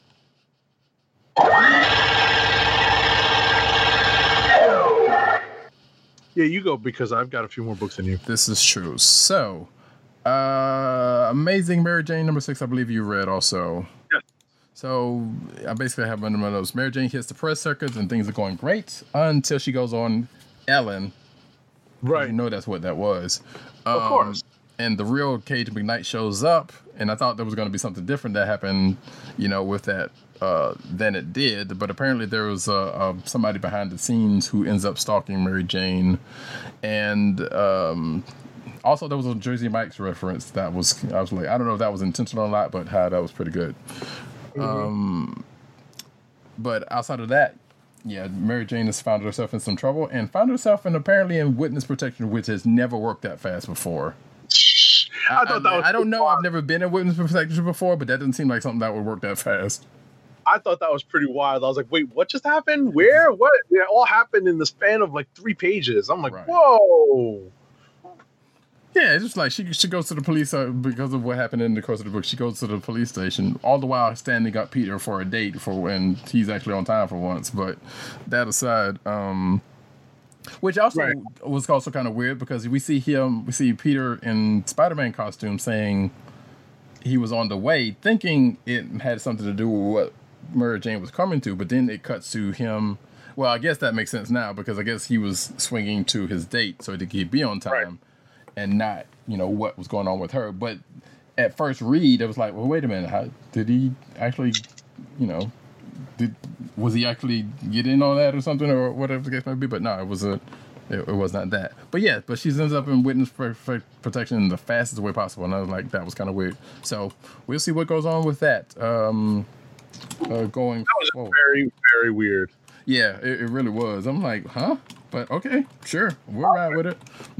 Yeah, you go, because I've got a few more books than you. This is true. So, uh, Amazing Mary Jane number six, I believe you read also. Yes. So, I basically have one of those. Mary Jane hits the press circuits and things are going great until she goes on Ellen. Right. You know that's what that was. Of Um, course. And the real Cage McKnight shows up, and I thought there was going to be something different that happened, you know, with that uh, than it did. But apparently there was uh, uh, somebody behind the scenes who ends up stalking Mary Jane, and um, also there was a Jersey Mike's reference that was, I was like, I don't know if that was intentional or not, but how that was pretty good. Mm-hmm. Um, but outside of that, yeah, Mary Jane has found herself in some trouble and found herself in apparently in witness protection, which has never worked that fast before. I thought that was I don't know. wild. I've never been in witness protection before, but that doesn't seem like something that would work that fast. I thought that was pretty wild. I was like, wait, what just happened? Where? What? It all happened in the span of like three pages. I'm like, Right. whoa. Yeah, it's just like she she goes to the police uh, because of what happened in the course of the book. She goes to the police station, all the while standing up Peter for a date for when he's actually on time for once. But that aside, um, which also Right. was also kind of weird, because we see him, we see Peter in Spider-Man costume saying he was on the way, thinking it had something to do with what Mary Jane was coming to, but then it cuts to him. Well, I guess that makes sense now, because I guess he was swinging to his date so that he'd be on time. Right. And not, you know, what was going on with her. But at first read, it was like, well, wait a minute, how did he actually, you know, did was he actually get in on that or something, or whatever the case might be? But no, it was a, it, it was not that. But yeah, but she ends up in witness pr- pr- protection in the fastest way possible, and I was like, that was kind of weird. So we'll see what goes on with that. Um, uh, going That was forward. very, very weird. Yeah, it, it really was. I'm like, huh? But okay, sure, we'll ride with it.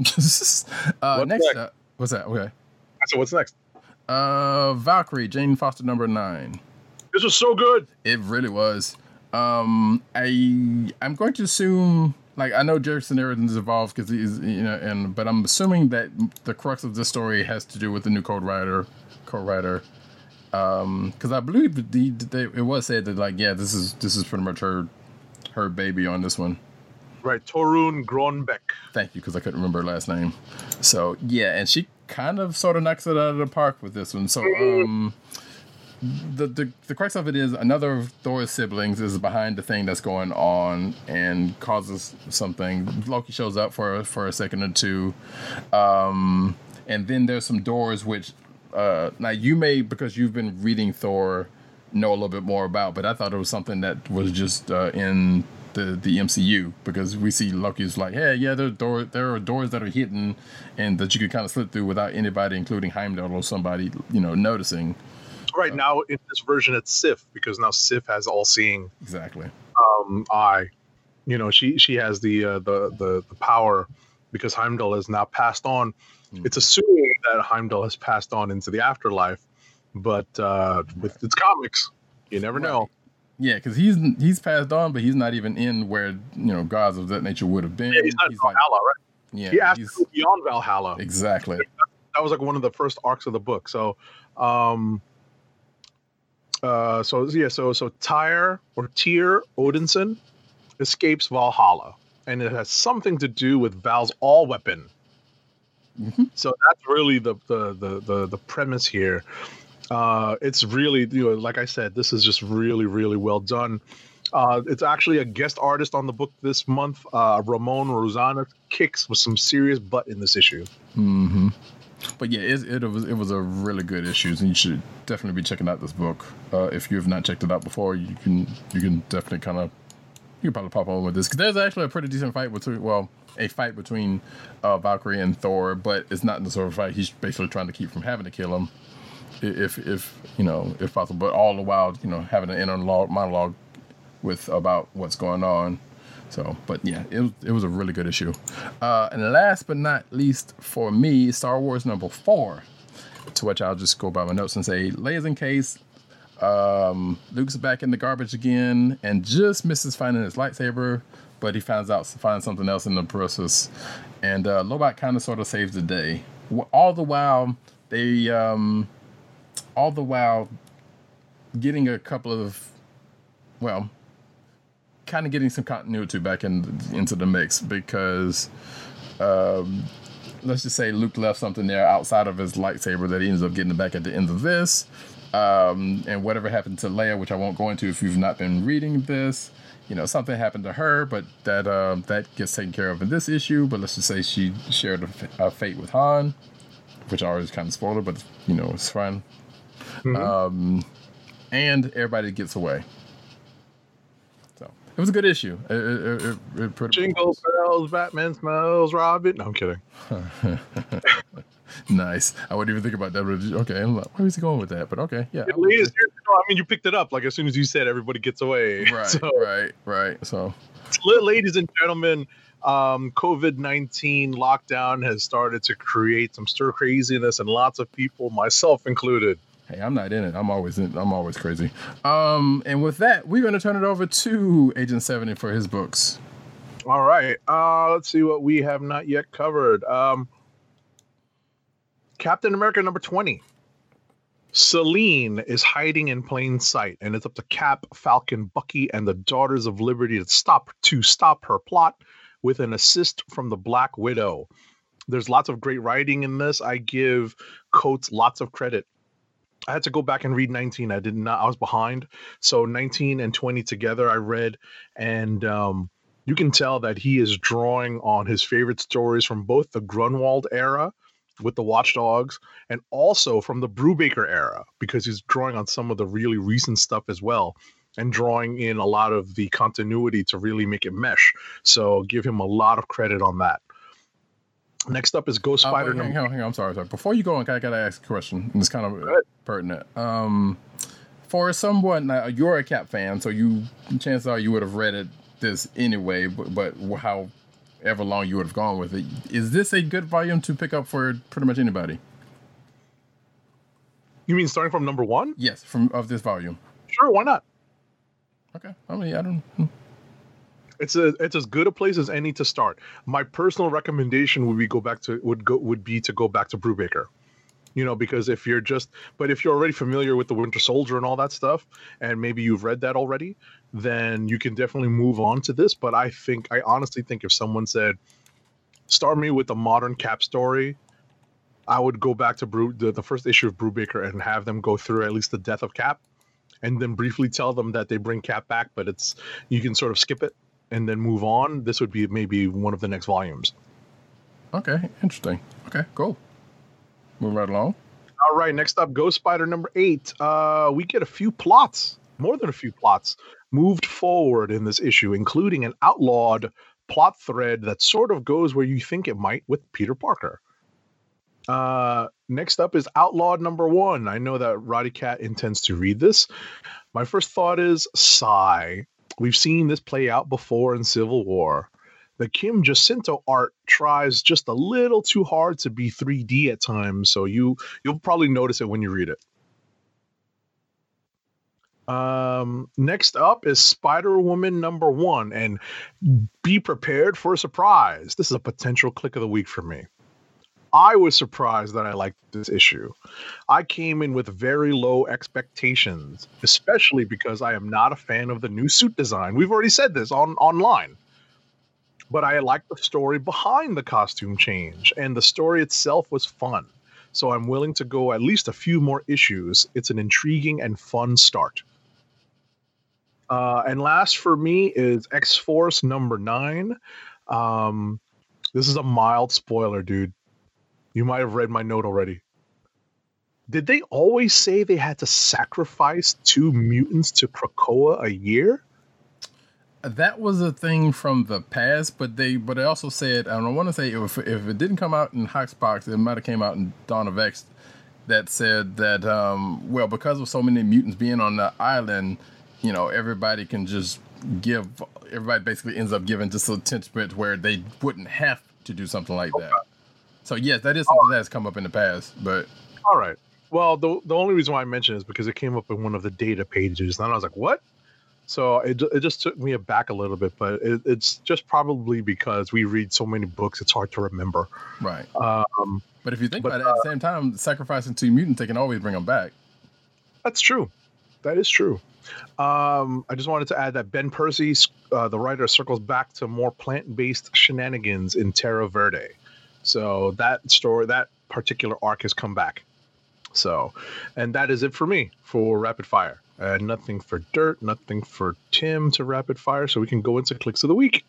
uh, What's next next? up, what's that? Okay. So what's next? Uh, Valkyrie, Jane Foster number nine. This was so good. It really was. Um, I I'm going to assume, like, I know Jason Aaron is involved because he's, you know, and but I'm assuming that the crux of this story has to do with the new Code Writer, co-writer. Um, because I believe the, the, it was said that, like, yeah, this is this is pretty much her her baby on this one. Right, Torun Gronbeck. Thank you, because I couldn't remember her last name. So yeah, and she kind of sort of knocks it out of the park with this one. So um, the the the crux of it is another of Thor's siblings is behind the thing that's going on and causes something. Loki shows up for for a second or two, um, and then there's some doors which uh, now you may, because you've been reading Thor, know a little bit more about. But I thought it was something that was just uh, in the the M C U, because we see Loki's like, hey, yeah, there are door, there are doors that are hidden and that you can kind of slip through without anybody, including Heimdall or somebody, you know, noticing. Right, uh, now in this version it's Sif, because now Sif has all-seeing exactly um, eye. You know, she she has the uh, the, the the power because Heimdall has now passed on. Mm-hmm. It's assuming that Heimdall has passed on into the afterlife, but uh, with its comics, you never right. know. Yeah, because he's he's passed on, but he's not even in where, you know, gods of that nature would have been. Yeah, he's not he's in Valhalla, like, right? Yeah, he asked he's, to go beyond Valhalla. Exactly. That was like one of the first arcs of the book. So, um, uh, so yeah, so so Tyr or Tyr Odinson escapes Valhalla, and it has something to do with Val's all weapon. Mm-hmm. So that's really the the the the, the premise here. Uh, it's really, you know, like I said, this is just really, really well done. Uh, it's actually a guest artist on the book this month. Uh, Ramon Rosana kicks with some serious butt in this issue. Mm-hmm. But yeah, it, it was it was a really good issue, and you should definitely be checking out this book. Uh, if you have not checked it out before, you can you can definitely kind of you can probably pop on with this, because there's actually a pretty decent fight between well a fight between uh, Valkyrie and Thor, but it's not the sort of fight he's basically trying to keep from having to kill him. If if you know if possible, but all the while, you know, having an inner monologue with about what's going on. So, but yeah, it was it was a really good issue. Uh, and last but not least for me, Star Wars number four, to which I'll just go by my notes and say, Leia's in case. Um, Luke's back in the garbage again and just misses finding his lightsaber, but he finds out finds something else in the process. And uh, Lobot kind of sort of saves the day. All the while they. Um, All the while getting a couple of, well, kind of getting some continuity back in, into the mix, because um, let's just say Luke left something there outside of his lightsaber that he ends up getting back at the end of this. Um, and whatever happened to Leia, which I won't go into if you've not been reading this, you know, something happened to her, but that uh, that gets taken care of in this issue. But let's just say she shared a, a fate with Han, which I always kind of spoiled, but, you know, it's fine. Mm-hmm. Um, and everybody gets away. So it was a good issue. It, it, it, it pretty Jingle bells, Batman smells Robin. No, I'm kidding. Nice. I wouldn't even think about that. But okay, I'm like, where is he going with that? But okay, yeah. It is, no, I mean, you picked it up like as soon as you said everybody gets away. Right, so, right, right. So, ladies and gentlemen, um, COVID nineteen lockdown has started to create some stir craziness, and lots of people, myself included. Hey, I'm not in it. I'm always in, I'm always crazy. Um, and with that, we're going to turn it over to Agent seventy for his books. All right. Uh, let's see what we have not yet covered. Um, Captain America number twenty. Selene is hiding in plain sight, and it's up to Cap, Falcon, Bucky, and the Daughters of Liberty to stop to stop her plot with an assist from the Black Widow. There's lots of great writing in this. I give Coates lots of credit. I had to go back and read nineteen. I did not. I was behind. So nineteen and twenty together I read, and um, you can tell that he is drawing on his favorite stories from both the Grunwald era with the Watchdogs and also from the Brubaker era, because he's drawing on some of the really recent stuff as well and drawing in a lot of the continuity to really make it mesh. So give him a lot of credit on that. Next up is Ghost uh, Spider. Hang on, hang on, hang on. I'm sorry, sorry. Before you go on, I gotta ask a question. It's kind of pertinent. Um, for someone, now, you're a Cap fan, so you chances are you would have read it this anyway, but, but however long you would have gone with it. Is this a good volume to pick up for pretty much anybody? You mean starting from number one? Yes, from of this volume. Sure, why not? Okay. I mean, I don't. It's a it's as good a place as any to start. My personal recommendation would be go back to would go would be to go back to Brubaker. You know, because if you're just, but if you're already familiar with the Winter Soldier and all that stuff, and maybe you've read that already, then you can definitely move on to this. But I think, I honestly think if someone said, start me with a modern Cap story, I would go back to Brew, the, the first issue of Brubaker and have them go through at least the death of Cap, and then briefly tell them that they bring Cap back, but it's, you can sort of skip it and then move on. This would be maybe one of the next volumes. Okay, interesting. Okay, cool. Moving right along. All right, next up, Ghost Spider number eight. Uh, we get a few plots, more than a few plots, moved forward in this issue, including an outlawed plot thread that sort of goes where you think it might with Peter Parker. Uh, next up is Outlawed number one. I know that Roddy Cat intends to read this. My first thought is sigh. We've seen this play out before in Civil War. The Kim Jacinto art tries just a little too hard to be three D at times, so you you'll probably notice it when you read it. Um, next up is Spider-Woman number one, and be prepared for a surprise. This is a potential click of the week for me. I was surprised that I liked this issue. I came in with very low expectations, especially because I am not a fan of the new suit design. We've already said this on online. But I liked the story behind the costume change, and the story itself was fun. So I'm willing to go at least a few more issues. It's an intriguing and fun start. Uh, and last for me is X-Force number nine. Um, this is a mild spoiler, dude. You might have read my note already. Did they always say they had to sacrifice two mutants to Krakoa a year? That was a thing from the past, but they but they also said, and I want to say if, if it didn't come out in Hoxbox, it might have came out in Dawn of X, that said that, um, well, because of so many mutants being on the island, you know, everybody can just give, everybody basically ends up giving just a tinge where they wouldn't have to do something like that. Okay. So, yes, that is something that's come up in the past, but... All right. Well, the the only reason why I mentioned it is because it came up in one of the data pages, and I was like, what? So it it just took me aback a little bit, but it, it's just probably because we read so many books, it's hard to remember. Right. Um, but if you think but, about it, at the same time, sacrificing two mutants, they can always bring them back. That's true. That is true. Um, I just wanted to add that Ben Percy, uh, the writer, circles back to more plant-based shenanigans in Terra Verde. So that story, that particular arc has come back. So, and that is it for me for Rapid Fire. Uh, nothing for Dirt, nothing for Tim to Rapid Fire, so we can go into Clicks of the Week.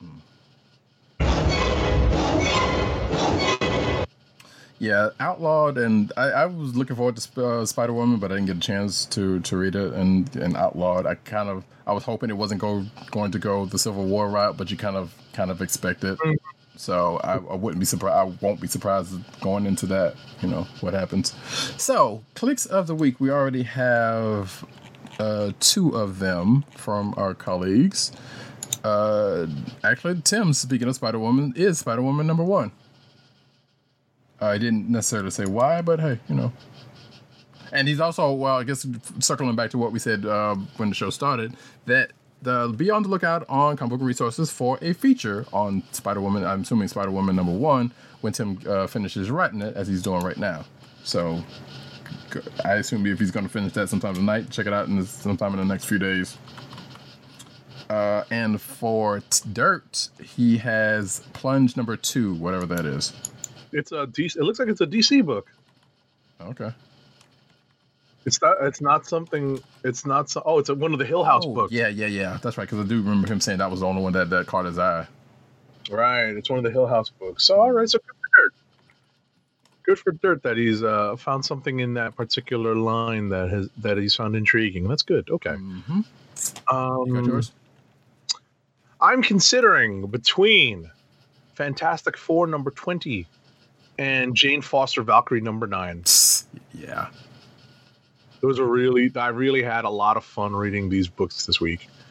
Yeah, Outlawed, and I, I was looking forward to uh, Spider-Woman, but I didn't get a chance to, to read it. And, and Outlawed, I kind of I was hoping it wasn't go going to go the Civil War route, but you kind of kind of expect it. Mm-hmm. So I, I wouldn't be surprised. I won't be surprised going into that. You know what happens. So Clicks of the Week, we already have uh, two of them from our colleagues. Uh, actually, Tim, speaking of Spider-Woman, is Spider-Woman number one. I didn't necessarily say why, but hey, you know. And he's also, well, I guess circling back to what we said uh, when the show started, that the, be on the lookout on Comic Book Resources for a feature on Spider-Woman, I'm assuming Spider-Woman number one, when Tim uh, finishes writing it, as he's doing right now. So I assume if he's going to finish that sometime tonight, check it out in this, sometime in the next few days. Uh, and for t- Dirt, he has Plunge number two, whatever that is. It's a D C, it looks like it's a D C book. Okay. It's not. It's not something. It's not. So, oh, it's a, one of the Hill House oh, books. Yeah, yeah, yeah. That's right. Because I do remember him saying that was the only one that, that caught his eye. Right. It's one of the Hill House books. So all right. So good for Dirt. Good for Dirt that he's uh, found something in that particular line that has that he's found intriguing. That's good. Okay. Mm-hmm. Um, you got yours? I'm considering between Fantastic Four number twenty and Jane Foster Valkyrie number nine. Yeah. Those are really, I really had a lot of fun reading these books this week.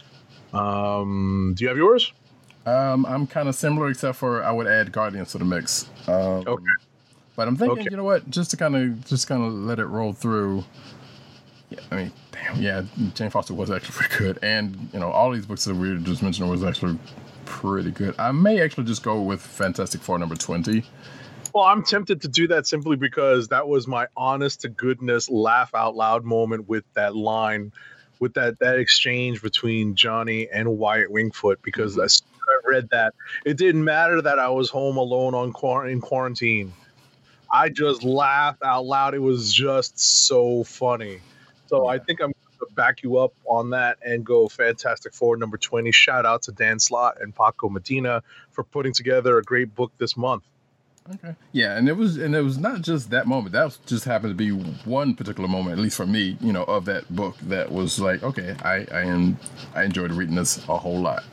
Um, do you have yours? Um, I'm kind of similar, except for I would add Guardians to the mix. Um, Okay. But I'm thinking, Okay. you know what? Just to kind of, just kind of let it roll through. Yeah, I mean, damn, yeah, Jane Foster was actually pretty good, and you know, all these books that we just mentioned was actually pretty good. I may actually just go with Fantastic Four number twenty. Well, I'm tempted to do that simply because that was my honest to goodness laugh out loud moment with that line, with that that exchange between Johnny and Wyatt Wingfoot. Because as soon as I read that, it didn't matter that I was home alone on quar- in quarantine. I just laughed out loud. It was just so funny. So I think I'm going to back you up on that and go Fantastic Four number twenty. Shout out to Dan Slott and Paco Medina for putting together a great book this month. Okay. Yeah, and it was, and it was not just that moment. That was just happened to be one particular moment, at least for me, you know, of that book that was like, okay, I, I am, I enjoyed reading this a whole lot.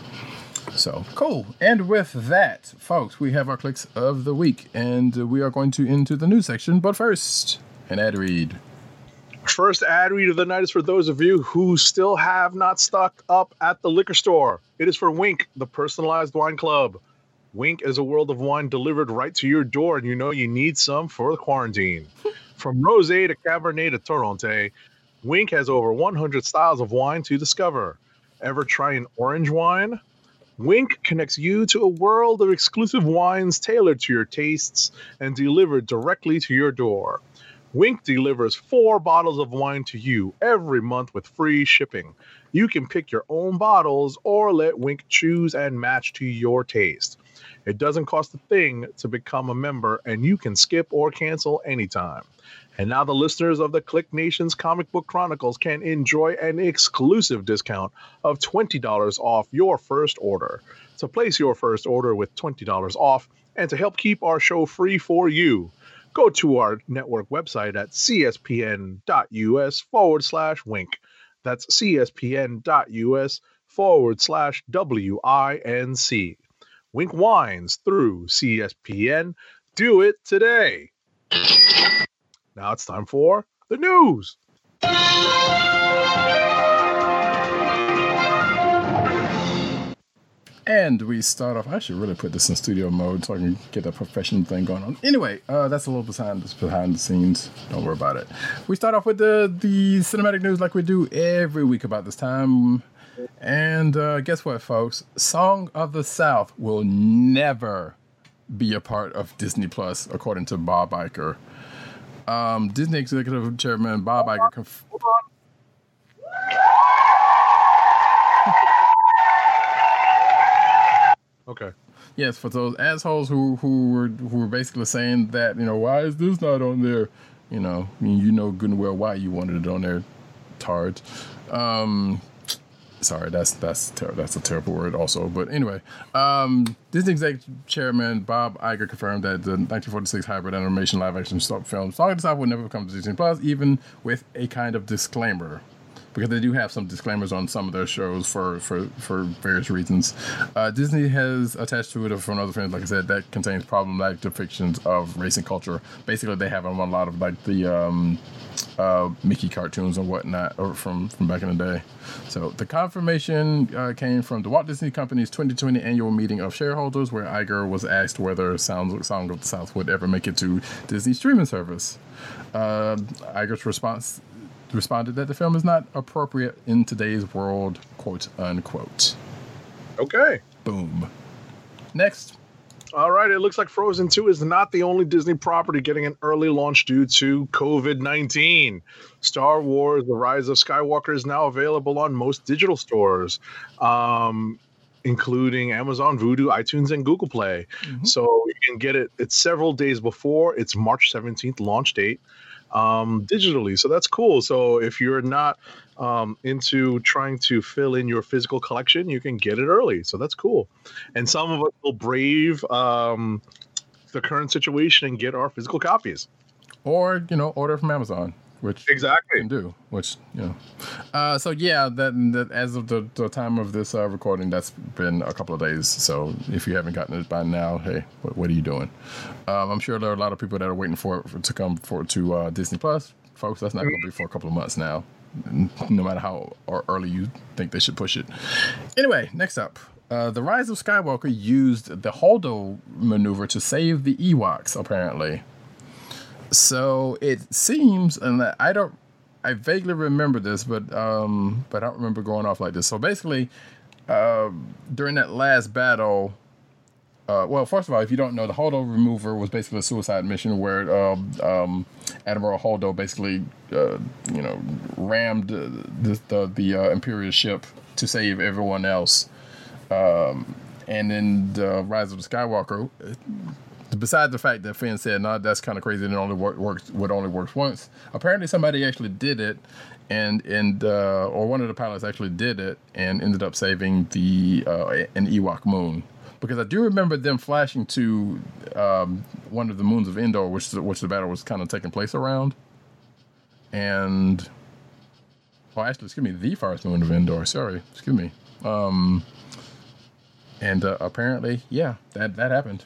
So cool. And with that, folks, we have our clicks of the week, and we are going to into the news section. But first, an ad read. First ad read of the night is for those of you who still have not stocked up at the liquor store. It is for Wink, the personalized wine club. Wink is a world of wine delivered right to your door, and you know you need some for the quarantine. From rosé to Cabernet to Torronté, Wink has over one hundred styles of wine to discover. Ever try an orange wine? Wink connects you to a world of exclusive wines tailored to your tastes and delivered directly to your door. Wink delivers four bottles of wine to you every month with free shipping. You can pick your own bottles or let Wink choose and match to your taste. It doesn't cost a thing to become a member, and you can skip or cancel anytime. And now the listeners of the Click Nation's Comic Book Chronicles can enjoy an exclusive discount of twenty dollars off your first order. To place your first order with twenty dollars off and to help keep our show free for you, go to our network website at cspn.us forward slash wink. That's cspn.us forward slash W-I-N-C. Wink Wines through C S P N. Do it today. Now it's time for the news. And we start off. I should really put this in studio mode so I can get that professional thing going on. Anyway, uh, that's a little behind, behind the scenes. Don't worry about it. We start off with the, the cinematic news like we do every week about this time. And uh, guess what, folks? Song of the South will never be a part of Disney Plus, according to Bob Iger. Um, Disney Executive Chairman Bob Iger. Conf- Hold on. Okay. Yes, for those assholes who who were who were basically saying that, you know, why is this not on there? You know, I mean, you know good and well why you wanted it on there, tards. Um, sorry, that's that's ter- that's a terrible word also. But anyway, um, Disney Executive Chairman Bob Iger confirmed that the nineteen forty-six hybrid animation live-action film Song of the South would never come to Disney Plus, even with a kind of disclaimer. Because they do have some disclaimers on some of their shows for, for, for various reasons. Uh, Disney has attached to it from other films, like I said, that contains problematic depictions of race and culture. Basically, they have them on a lot of like the um, uh, Mickey cartoons and whatnot or from, from back in the day. So the confirmation uh, came from the Walt Disney Company's twenty twenty annual meeting of shareholders, where Iger was asked whether Sound, Song of the South would ever make it to Disney's streaming service. Uh, Iger's response responded that the film is not appropriate in today's world, quote unquote. Okay. Boom. Next. All right. It looks like Frozen two is not the only Disney property getting an early launch due to covid nineteen. Star Wars: The Rise of Skywalker is now available on most digital stores, um, including Amazon, Vudu, iTunes, and Google Play. Mm-hmm. So you can get it. It's several days before its March seventeenth launch date. Um, digitally. So that's cool. So if you're not um, into trying to fill in your physical collection, you can get it early. So that's cool. And some of us will brave um, the current situation and get our physical copies. Or, you know, order from Amazon, which exactly you can do, which, you know. Uh, so, yeah, that, that as of the, the time of this uh, recording, that's been a couple of days. So if you haven't gotten it by now, hey, what, what are you doing? Um, I'm sure there are a lot of people that are waiting for it for, to come for to uh, Disney Plus. Folks, that's not going to be for a couple of months now. no matter how or early you think they should push it. Anyway, next up. Uh, the Rise of Skywalker used the Holdo maneuver to save the Ewoks, apparently. So it seems, and I don't, I vaguely remember this, but um, but I don't remember going off like this. So basically, uh, during that last battle, uh, well, first of all, if you don't know, the Holdo remover was basically a suicide mission where um, um, Admiral Holdo basically, uh, you know, rammed the the, the uh, Imperial ship to save everyone else. Um, and in the Rise of the Skywalker, besides the fact that Finn said, "No, that's kind of crazy. And it only work, works. Would only works once." Apparently, somebody actually did it, and and uh, or one of the pilots actually did it and ended up saving the uh, an Ewok moon. Because I do remember them flashing to um, one of the moons of Endor, which which the battle was kind of taking place around, and well, actually, excuse me, the first moon of Endor. Sorry, excuse me. Um, And uh, apparently, yeah, that, that happened.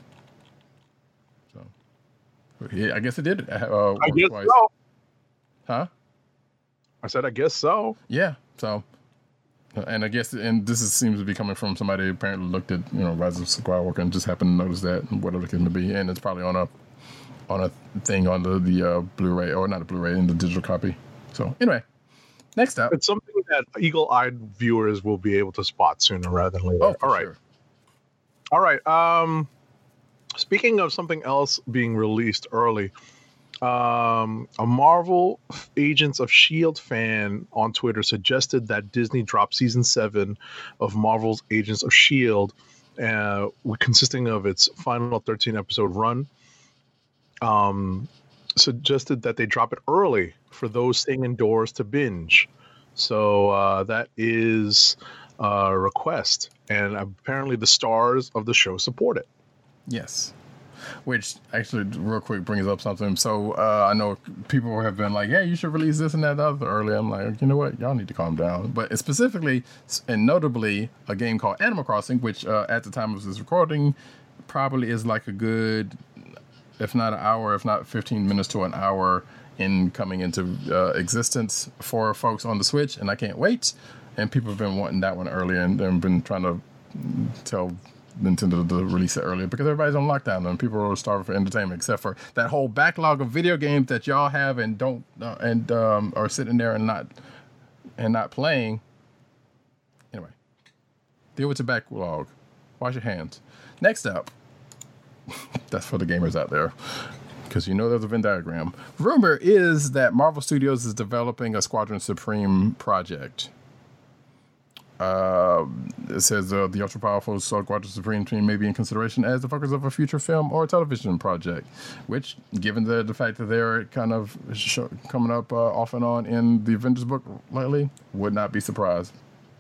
So, yeah, I guess it did. Uh, I guess twice. so. Huh? I said, I guess so. Yeah. So, and I guess, and this is, seems to be coming from somebody who apparently looked at, you know, Rise of Skywalker and just happened to notice that and whatever it can be, and it's probably on a on a thing on the the uh, Blu-ray or not a Blu-ray in the digital copy. So anyway, next up, It's something that eagle-eyed viewers will be able to spot sooner rather than later. oh, for All right. sure. All right. Um, speaking of something else being released early, um, a Marvel Agents of S H I E L D fan on Twitter suggested that Disney drop season seven of Marvel's Agents of S H I E L D, uh, consisting of its final thirteen episode run. Um, suggested that they drop it early for those staying indoors to binge. So uh, that is a request, and apparently the stars of the show support it. Yes. Which actually, real quick, brings up something. So uh, I know people have been like, "Yeah, you should release this and that and other early." I'm like, you know what? Y'all need to calm down. But specifically and notably, a game called Animal Crossing, which uh, at the time of this recording, probably is like a good, if not an hour, if not fifteen minutes to an hour in coming into uh, existence for folks on the Switch, and I can't wait. And people have been wanting that one earlier, and they've been trying to tell Nintendo to release it earlier because everybody's on lockdown and people are starving for entertainment, except for that whole backlog of video games that y'all have and don't uh, and um, are sitting there and not and not playing. Anyway, deal with your backlog. Wash your hands. Next up, that's for the gamers out there, because you know there's a Venn diagram. Rumor is that Marvel Studios is developing a Squadron Supreme project. Uh, it says uh, the ultra-powerful Squadron Supreme team may be in consideration as the focus of a future film or television project, which, given the, the fact that they're kind of show, coming up uh, off and on in the Avengers book lately, would not be surprised.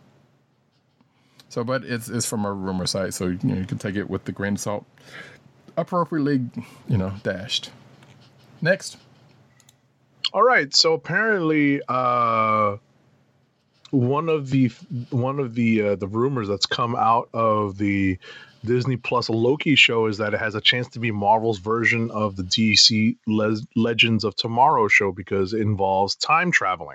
So, but it's it's from a rumor site, so you know, you can take it with the grain of salt, appropriately, you know, dashed. Next. All right. So apparently, uh, one of the one of the uh, the rumors that's come out of the Disney Plus Loki show is that it has a chance to be Marvel's version of the D C Le- Legends of Tomorrow show because it involves time traveling.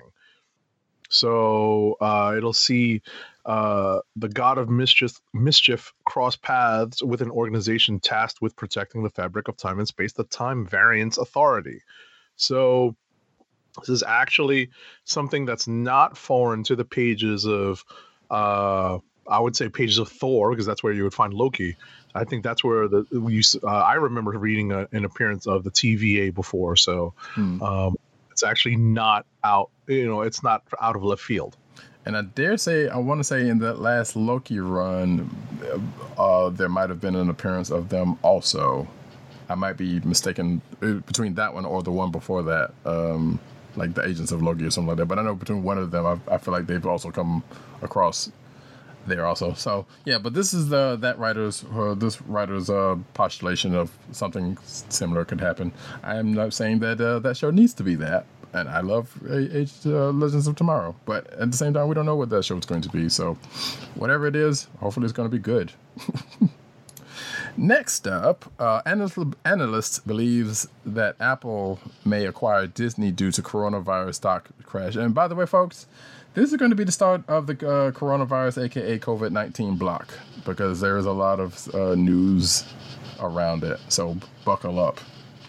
So uh, it'll see uh, the God of Mischief, mischief cross paths with an organization tasked with protecting the fabric of time and space, the Time Variance Authority. So this is actually something that's not foreign to the pages of, uh, I would say, pages of Thor, because that's where you would find Loki. I think that's where the we used to, uh, I remember reading a, an appearance of the T V A before. So hmm. um, it's actually not out. You know, it's not out of left field. And I dare say, I want to say in that last Loki run, uh, there might have been an appearance of them also. I might be mistaken between that one or the one before that. Um, like the Agents of Loki or something like that. But I know between one of them, I, I feel like they've also come across there also. So yeah, but this is the that writer's uh, this writer's uh, postulation of something similar could happen. I am not saying that uh, that show needs to be that, and I love Age uh, Legends of Tomorrow, but at the same time, we don't know what that show is going to be. So whatever it is, hopefully it's going to be good. Next up, uh, analyst, analysts believes that Apple may acquire Disney due to coronavirus stock crash. And by the way, folks, this is going to be the start of the uh, coronavirus, aka COVID nineteen block, because there is a lot of uh, news around it. So buckle up.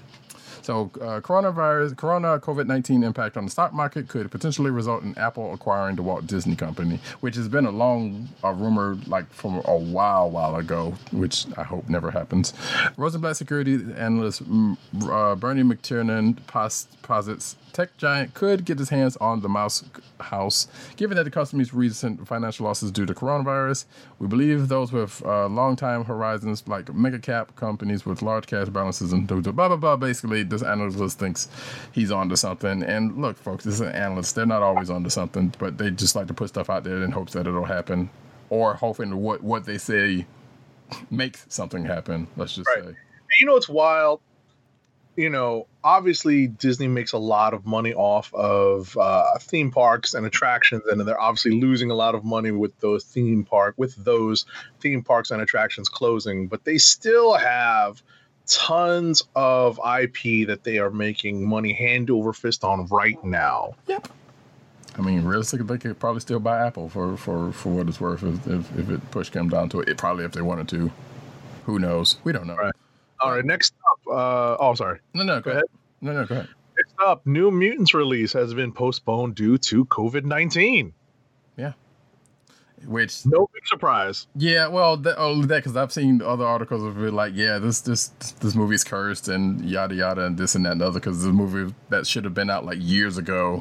So uh, coronavirus, corona COVID nineteen impact on the stock market could potentially result in Apple acquiring the Walt Disney Company, which has been a long uh, rumor, like from a while, while ago, which I hope never happens. Rosenblatt security analyst uh, Bernie McTiernan pos- posits tech giant could get his hands on the Mouse House, given that the company's recent financial losses due to coronavirus. We believe those with uh, long-time horizons, like mega cap companies with large cash balances and blah, blah, blah. Basically, this analyst thinks he's onto something. And look, folks, this is an analyst. They're not always onto something, but they just like to put stuff out there in hopes that it'll happen, or hoping what, what they say makes something happen, let's just Right. say. You know, it's wild. You know, obviously Disney makes a lot of money off of uh, theme parks and attractions, and they're obviously losing a lot of money with those theme park with those theme parks and attractions closing. But they still have tons of I P that they are making money hand over fist on right now. Yep. I mean, realistically, they could probably still buy Apple for, for, for what it's worth if, if, if it push came down to it. it. Probably if they wanted to. Who knows? We don't know. Right. All right, next up. Uh, oh, sorry. No, no, go, Go ahead. ahead. No, no, go ahead. Next up, New Mutants release has been postponed due to COVID nineteen. Yeah. Which, No big surprise. yeah, well, that, only that because I've seen other articles of it like, yeah, this this this movie's cursed and yada yada and this and that and other because the movie that should have been out like years ago,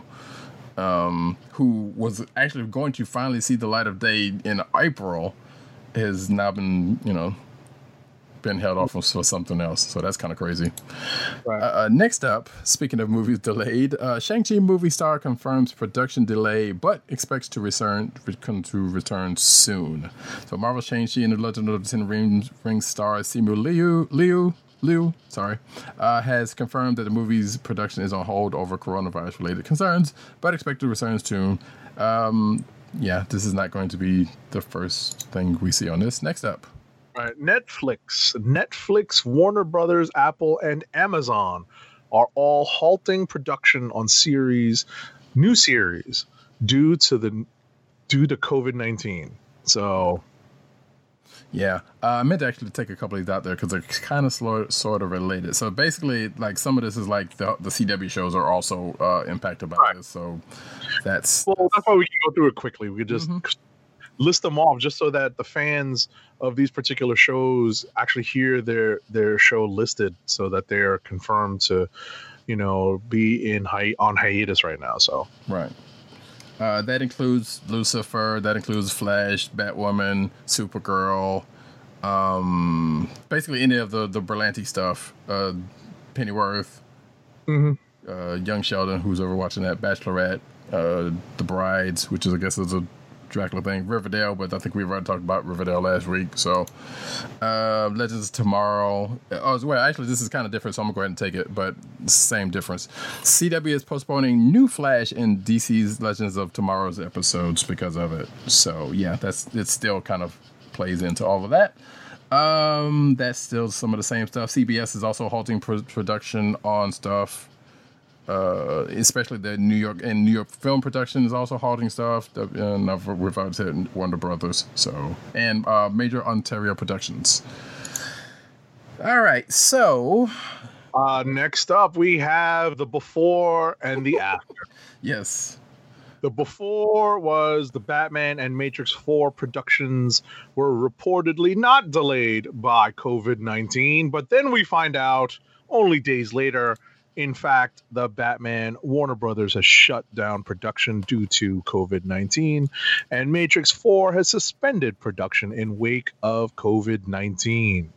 um, who was actually going to finally see the light of day in April, has now been, you know, been held off for something else. So that's kind of crazy. Right. Uh, next up, speaking of movies delayed, uh, Shang-Chi movie star confirms production delay, but expects to return to return soon. So Marvel Shang-Chi and the Legend of the Ten Rings, Rings star Simu Liu, Liu, Liu, sorry, uh, has confirmed that the movie's production is on hold over coronavirus-related concerns, but expected to return soon. Um, yeah, this is not going to be the first thing we see on this. Next up. Right. Netflix, Netflix, Warner Brothers, Apple, and Amazon are all halting production on series, new series, due to the due to COVID nineteen. So, yeah, uh, I meant to actually take a couple of these out there because they're kind of slow, sort of related. So basically, like some of this is like the the C W shows are also uh, impacted by Right. this. So that's well, that's why we can go through it quickly. We could just Mhm. list them off just so that the fans of these particular shows actually hear their their show listed, so that they're confirmed to, you know, be in hi- on hiatus right now. So, right. Uh, that includes Lucifer. That includes Flash, Batwoman, Supergirl. Um, basically, any of the the Berlanti stuff. Uh, Pennyworth, Mhm. uh, Young Sheldon, who's over watching that, Bachelorette, uh, The Brides, which is I guess is a Dracula thing, Riverdale, but I think we've already talked about Riverdale last week. So, uh, Legends of Tomorrow. Oh, well, actually, this is kind of different, so I'm gonna go ahead and take it, but same difference. C W is postponing new Flash and D C's Legends of Tomorrow's episodes because of it. So, yeah, that's it. Still kind of plays into all of that. Um, that's still some of the same stuff. C B S is also halting pr- production on stuff. Uh, especially the New York and New York film production is also halting stuff. The, and I've, we've already said Warner Brothers, so and uh, major Ontario productions. All right, so uh, next up we have the before and the after. yes, The before was the Batman and Matrix four productions were reportedly not delayed by COVID nineteen, but then we find out only days later, in fact, the Batman Warner Brothers has shut down production due to COVID nineteen, and Matrix four has suspended production in wake of COVID nineteen.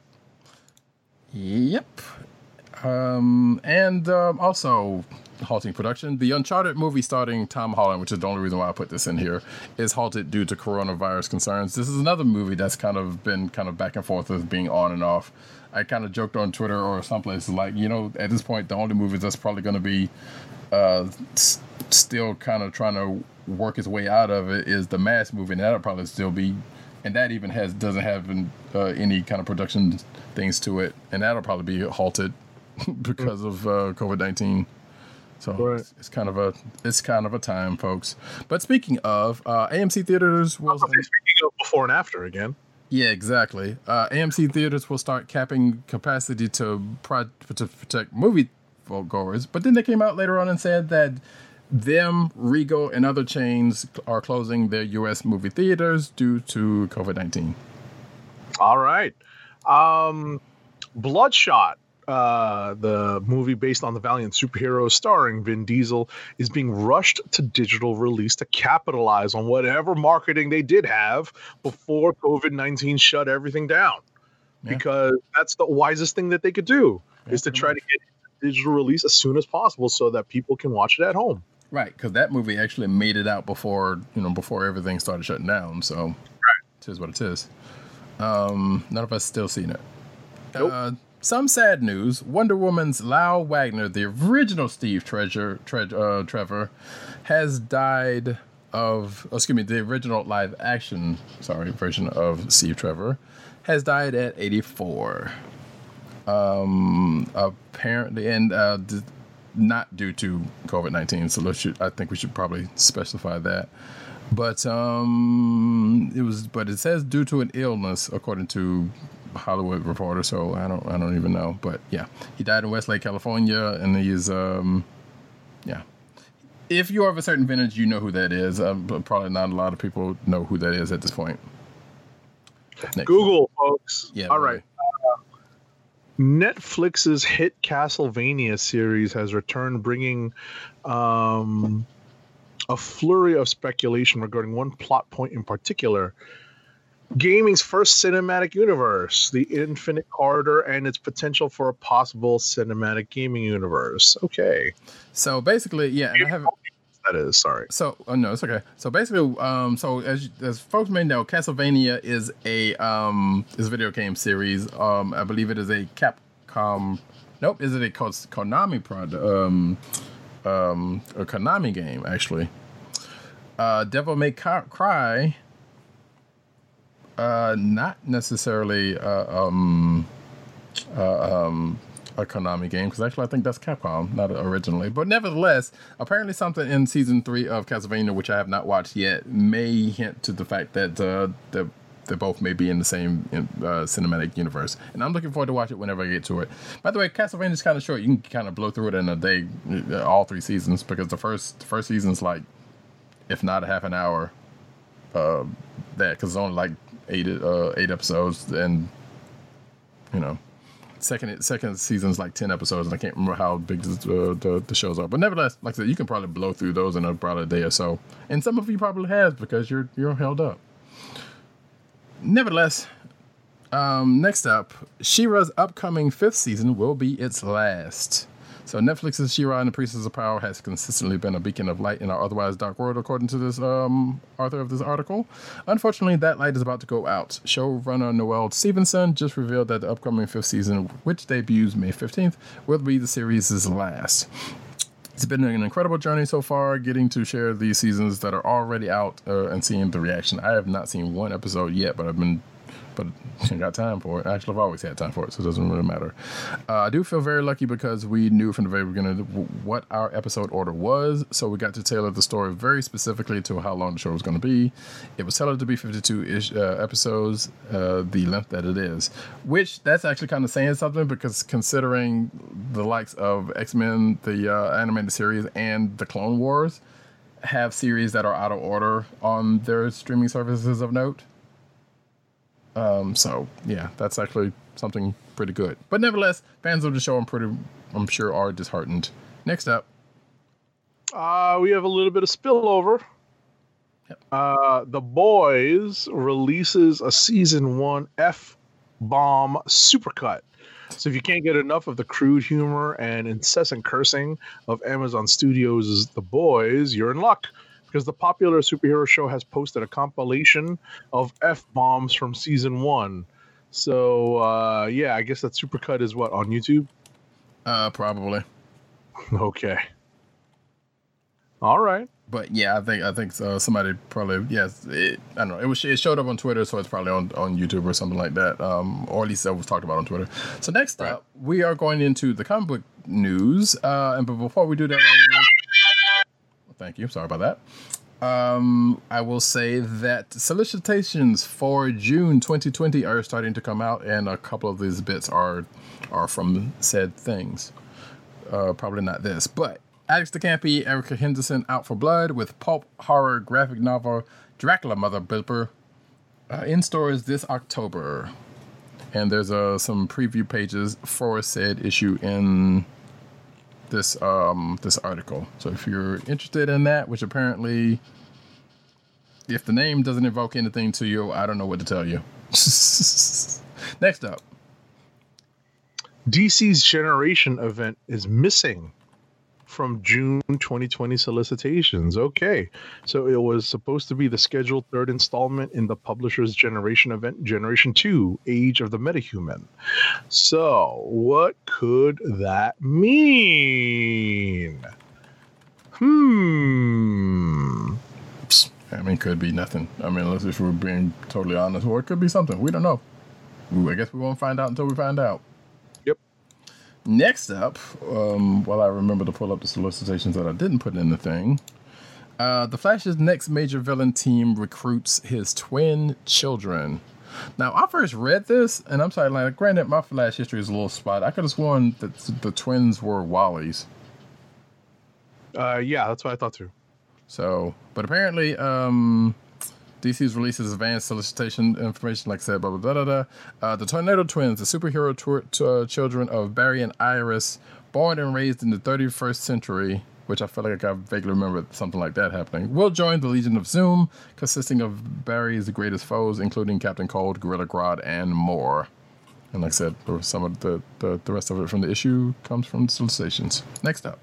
yep, um, and um, also halting production. The Uncharted movie starring Tom Holland, which is the only reason why I put this in here, is halted due to coronavirus concerns. This is another movie that's kind of been kind of back and forth with being on and off. I kind of joked on Twitter or someplace like, you know, at this point, the only movies that's probably going to be uh, s- still kind of trying to work its way out of it is the Mask movie, and that'll probably still be and that even has doesn't have uh, any kind of production things to it, and that'll probably be halted because of uh, COVID nineteen. So Right. it's, it's kind of a it's kind of a time, folks. But speaking of, uh, A M C theaters will. Okay, speaking of before and after again. Yeah, exactly. Uh, A M C theaters will start capping capacity to pro- to protect movie goers, but then they came out later on and said that them, Regal, and other chains are closing their U S movie theaters due to COVID nineteen. All right. Um, Bloodshot, uh, the movie based on the Valiant superhero starring Vin Diesel, is being rushed to digital release to capitalize on whatever marketing they did have before COVID nineteen shut everything down. Yeah. Because that's the wisest thing that they could do, Yeah, is to pretty try to get digital release as soon as possible so that people can watch it at home. Right, because that movie actually made it out before you know before everything started shutting down. So right. It is what it is. Um, none of us still seen it. Nope. Uh, some sad news: Wonder Woman's Lau Wagner, the original Steve Treasure, Tre- uh, Trevor, has died of. Oh, excuse me, the original live action, sorry, version of Steve Trevor, has died at eighty-four. Um, apparently, and uh, d- not due to COVID nineteen. So let's should, I think we should probably specify that. But um, it was, but it says due to an illness, according to Hollywood Reporter. So I don't, I don't even know. But yeah, he died in Westlake, California, and he is, um, yeah. If you're of a certain vintage, you know who that is. Um, but probably not a lot of people know who that is at this point. Next. Google, folks. Yeah. All really. right. Netflix's hit Castlevania series has returned, bringing um, a flurry of speculation regarding one plot point in particular. Gaming's first cinematic universe, the Infinite Corridor, and its potential for a possible cinematic gaming universe. Okay. So basically, yeah, and I haven't. That is, sorry. So, oh no, it's okay. So basically, um, so as as folks may know, Castlevania is a um is a video game series. Um, I believe it is a Capcom. Nope, is it a Ko- Konami product? Um, um, a Konami game actually. Uh, Devil May Ca- Cry. Uh, not necessarily uh, um, uh, um, a Konami game, because actually I think that's Capcom, not originally. But nevertheless, apparently something in season three of Castlevania, which I have not watched yet, may hint to the fact that uh, the they both may be in the same uh, cinematic universe. And I'm looking forward to watch it whenever I get to it. By the way, Castlevania is kind of short. You can kind of blow through it in a day, all three seasons, because the first the first season's like, if not a half an hour, uh, that because it's only like eight uh, eight episodes, and you know, second second season's like ten episodes, and I can't remember how big the, uh, the the shows are. But nevertheless, like I said, you can probably blow through those in about a day or so, and some of you probably have because you're you're held up. Nevertheless, um, next up, She-Ra's upcoming fifth season will be its last. So Netflix's She-Ra and the Princess of Power has consistently been a beacon of light in our otherwise dark world, according to this um, author of this article. Unfortunately, that light is about to go out. Showrunner Noelle Stevenson just revealed that the upcoming fifth season, which debuts May fifteenth, will be the series' last. It's been an incredible journey so far, getting to share these seasons that are already out uh, and seeing the reaction. I have not seen one episode yet, but I've been, but I got time for it. Actually, I've always had time for it, so it doesn't really matter. Uh, I do feel very lucky because we knew from the very beginning what our episode order was, so we got to tailor the story very specifically to how long the show was going to be. It was tailored to be fifty-two-ish uh, episodes, uh, the length that it is, which that's actually kind of saying something, because considering the likes of X-Men, the uh, animated series, and the Clone Wars have series that are out of order on their streaming services of note. Um, so yeah, that's actually something pretty good. But nevertheless, fans of the show, I'm pretty, I'm sure, are disheartened. Next up, Uh, we have a little bit of spillover. Yep. Uh, The Boys releases a season one F-bomb supercut. So if you can't get enough of the crude humor and incessant cursing of Amazon Studios' The Boys, you're in luck, because the popular superhero show has posted a compilation of F-bombs from season one. So, uh, yeah, I guess that supercut is what, on YouTube? uh, probably. Okay. All right. But yeah, I think I think uh, somebody probably yes, it, I don't know. It was it showed up on Twitter, so it's probably on, on YouTube or something like that, um, or at least it was talked about on Twitter. So next right. up, we are going into the comic book news, uh, and but before we do that, I will, thank you. Sorry about that. Um, I will say that solicitations for June twenty twenty are starting to come out, and a couple of these bits are are from said things. Uh, probably not this, but. Alex DeCampi, Erica Henderson out for blood with pulp horror graphic novel Dracula Mother Bipper uh, in stores this October. And there's uh, some preview pages for said issue in this um, this article. So if you're interested in that, which apparently, if the name doesn't evoke anything to you, I don't know what to tell you. Next up. D C's Generation event is missing from June twenty twenty solicitations. Okay, so it was supposed to be the scheduled third installment in the publisher's Generation event, Generation two, Age of the Metahuman. So, what could that mean? Hmm. I mean, could be nothing. I mean, unless if we're being totally honest, or it could be something. We don't know. I guess we won't find out until we find out. Next up, um, while I remember to pull up the solicitations that I didn't put in the thing, uh, the Flash's next major villain team recruits his twin children. Now, I first read this, and I'm sorry, like, granted, my Flash history is a little spotty. I could have sworn that the twins were Wally's. Uh, yeah, that's what I thought too. So, but apparently, um... D C's releases advanced solicitation information, like I said, blah, blah, blah, blah, blah. Uh, the Tornado Twins, the superhero tw- t- uh, children of Barry and Iris, born and raised in the thirty-first century, which I feel like I vaguely remember something like that happening, will join the Legion of Zoom, consisting of Barry's greatest foes, including Captain Cold, Gorilla Grodd, and more. And like I said, some of the, the, the rest of it from the issue comes from the solicitations. Next up.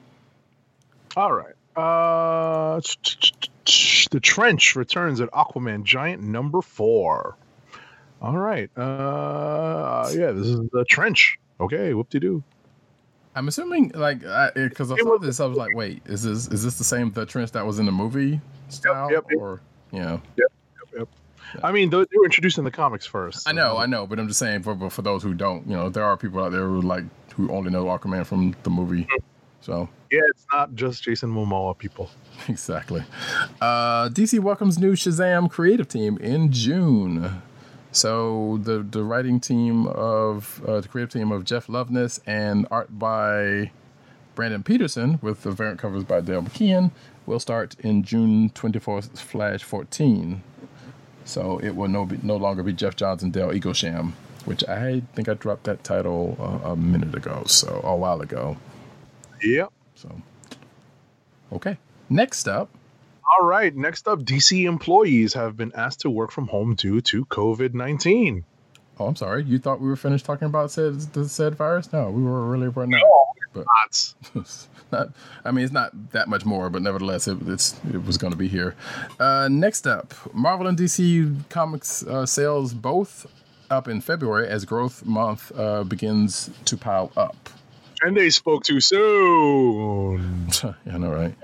All right. Uh... The Trench returns at Aquaman Giant number four. All right. Uh, yeah, this is the Trench. Okay, whoop-de-doo. I'm assuming, like, because I, I saw this, I was like, wait, is this is this the same The Trench that was in the movie style? Yep, yep, or, you know? Yep, yep, yep. Yeah. I mean, they were introduced in the comics first. So. I know, I know, but I'm just saying, for for those who don't, you know, there are people out there who, like, who only know Aquaman from the movie. Mm-hmm. So yeah, it's not just Jason Momoa, people. Exactly. Uh, D C welcomes new Shazam creative team in June. So the the writing team of uh, the creative team of Jeff Loveness and art by Brandon Peterson with the variant covers by Dale McKeon will start in June twenty-fourth, Flash fourteen. So it will no be, no longer be Jeff Johns and Dale Eaglesham, which I think I dropped that title uh, a minute ago, so a while ago. Yep. So okay. Next up. All right. Next up, D C employees have been asked to work from home due to COVID nineteen. Oh, I'm sorry. You thought we were finished talking about said the said virus? No, we were really right now. No, but not. not. I mean, it's not that much more, but nevertheless, it, it's it was going to be here. Uh, next up, Marvel and D C Comics uh, sales both up in February as Growth Month uh, begins to pile up. And they spoke too soon. Yeah, I know, right?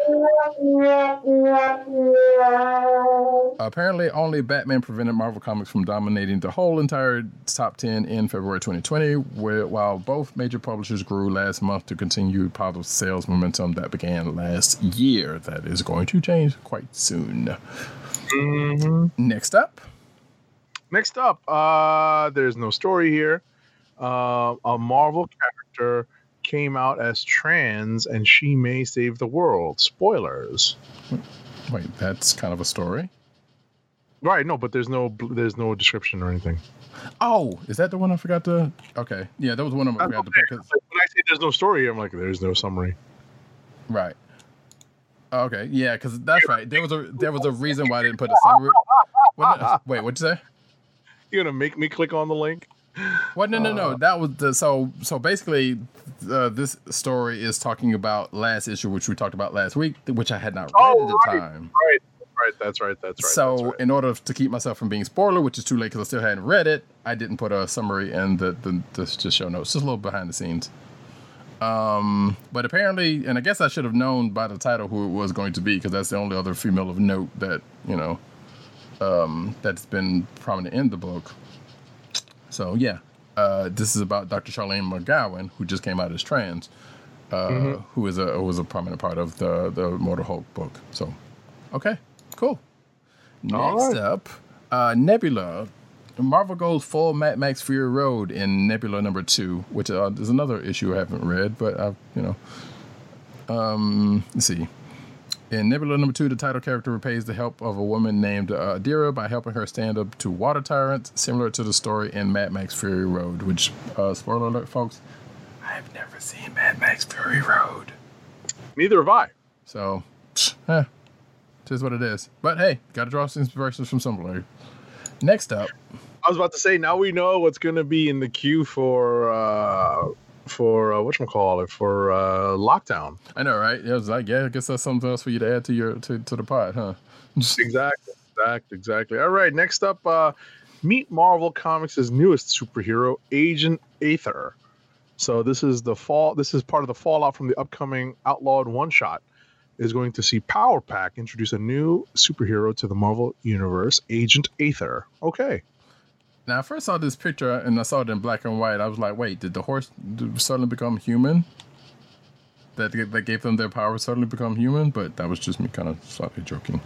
Apparently, only Batman prevented Marvel Comics from dominating the whole entire top ten in February twenty twenty, where, while both major publishers grew last month to continue positive sales momentum that began last year. That is going to change quite soon. Mm-hmm. Next up. Next up, uh, there's no story here. Uh, a Marvel character came out as trans and she may save the world. Spoilers. Wait, that's kind of a story? Right, no, but there's no there's no description or anything. Oh, is that the one I forgot to... Okay, yeah, that was one I forgot okay. to pick. When I say there's no story, I'm like, there's no summary. Right. Okay, yeah, because that's right. There was a there was a reason why I didn't put a summary. What, wait, what'd you say? You're gonna make me click on the link? What? No, no, no. That was the so so basically, uh, this story is talking about last issue, which we talked about last week, which I had not read oh, at the right, time. Right, right. That's right. That's right. So, that's right. in order to keep myself from being spoiler, which is too late because I still hadn't read it, I didn't put a summary in the the, the, the show notes. Just a little behind the scenes. Um, but apparently, and I guess I should have known by the title who it was going to be, because that's the only other female of note that, you know, um, that's been prominent in the book. So, yeah, uh, this is about Doctor Charlene McGowan, who just came out as trans, uh, mm-hmm. who is a who was a prominent part of the, the Mortal Hulk book. So, okay, cool. Next right. up, uh, Nebula. Marvel goes full Mad Max Fury Road in Nebula number two, which uh, is another issue I haven't read, but I've, you know, um, let's see. In Nebula number two, the title character repays the help of a woman named uh, Adira by helping her stand up to water tyrants, similar to the story in Mad Max Fury Road, which, uh, spoiler alert, folks, I've never seen Mad Max Fury Road. Neither have I. So, eh, it is what it is. But hey, gotta draw some inspirations from somewhere. Next up. I was about to say, now we know what's going to be in the queue for uh, for uh, whatchamacallit, for uh, Lockdown. I know, right? Yeah, I was like, yeah, I guess that's something else for you to add to your to, to the pod, huh? Exactly, exactly, exactly. All right, next up, uh, meet Marvel Comics' newest superhero, Agent Aether. So this is the fall. This is part of the fallout from the upcoming Outlawed one shot. Is going to see Power Pack introduce a new superhero to the Marvel Universe, Agent Aether. Okay. Now, I first saw this picture and I saw it in black and white. I was like, wait, did the horse suddenly become human? That, that gave them their power suddenly become human? But that was just me kind of slightly joking.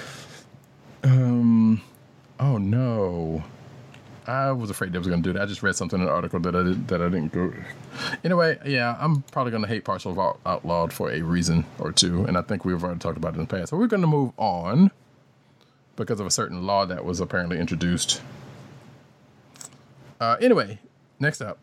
Um. Oh, no. I was afraid they was going to do that. I just read something in an article that I, did, that I didn't go. Anyway, yeah, I'm probably going to hate Partial of Out- Outlawed for a reason or two. And I think we've already talked about it in the past. So we're going to move on because of a certain law that was apparently introduced. Uh, anyway, next up.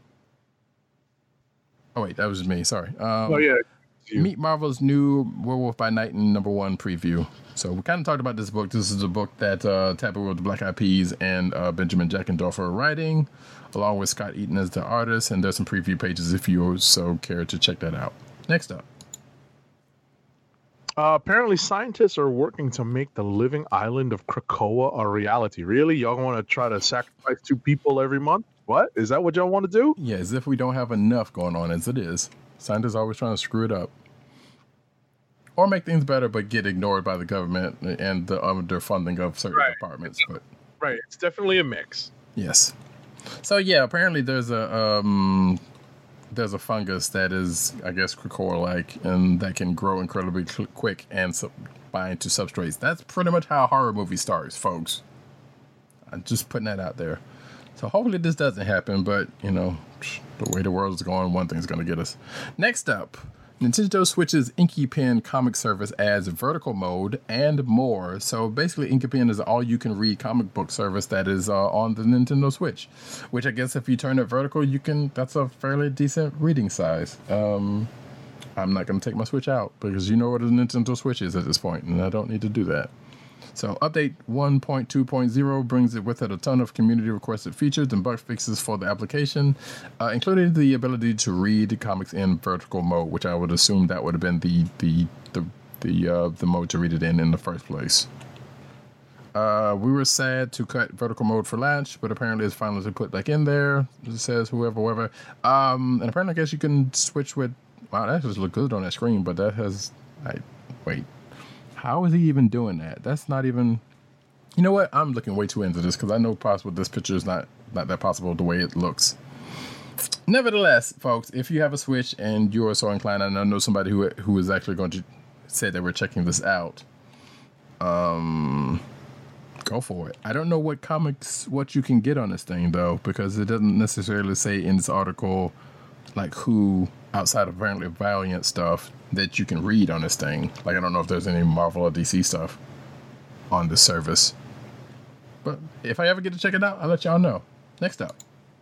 Oh, wait, that was just me. Sorry. Um, oh, yeah. Meet Marvel's new Werewolf by Night in number one preview. So we kind of talked about this book. This is a book that uh, Taboo with the Black Eyed Peas and uh, Benjamin Jackendorfer are writing, along with Scott Eaton as the artist. And there's some preview pages if you so care to check that out. Next up. Uh, apparently, scientists are working to make the living island of Krakoa a reality. Really? Y'all want to try to sacrifice two people every month? What? Is that what y'all want to do? Yeah, as if we don't have enough going on as it is. Scientists are always trying to screw it up. Or make things better, but get ignored by the government and the underfunding of certain right. departments. But right, it's definitely a mix. Yes. So yeah, apparently there's a um, there's a fungus that is, I guess, Krakoa-like, and that can grow incredibly cl- quick and sub- bind to substrates. That's pretty much how a horror movie starts, folks. I'm just putting that out there. So hopefully this doesn't happen, but you know, the way the world is going, one thing's going to get us. Next up. Nintendo Switch's Inky Pen comic service adds vertical mode and more. So basically, Inky Pen is an all-you-can-read comic book service that is uh, on the Nintendo Switch. Which I guess if you turn it vertical, you can. That's a fairly decent reading size. Um, I'm not going to take my Switch out because you know what a Nintendo Switch is at this point, and I don't need to do that. So update one point two point oh brings it with it a ton of community requested features and bug fixes for the application, uh, including the ability to read comics in vertical mode, which I would assume that would have been the the the the, uh, the mode to read it in in the first place. Uh, we were sad to cut vertical mode for launch, but apparently it's finally put back in there. It says whoever, whoever. Um, and apparently I guess you can switch with. Wow, that just looked good on that screen, but that has. I wait. How is he even doing that? That's not even... You know what? I'm looking way too into this because I know possible this picture is not, not that possible the way it looks. Nevertheless, folks, if you have a Switch and you are so inclined, and I know somebody who who is actually going to say that we're checking this out, um, go for it. I don't know what comics, what you can get on this thing, though, because it doesn't necessarily say in this article, like, who, outside of apparently Valiant stuff, that you can read on this thing. Like, I don't know if there's any Marvel or D C stuff on this service. But if I ever get to check it out, I'll let y'all know. Next up.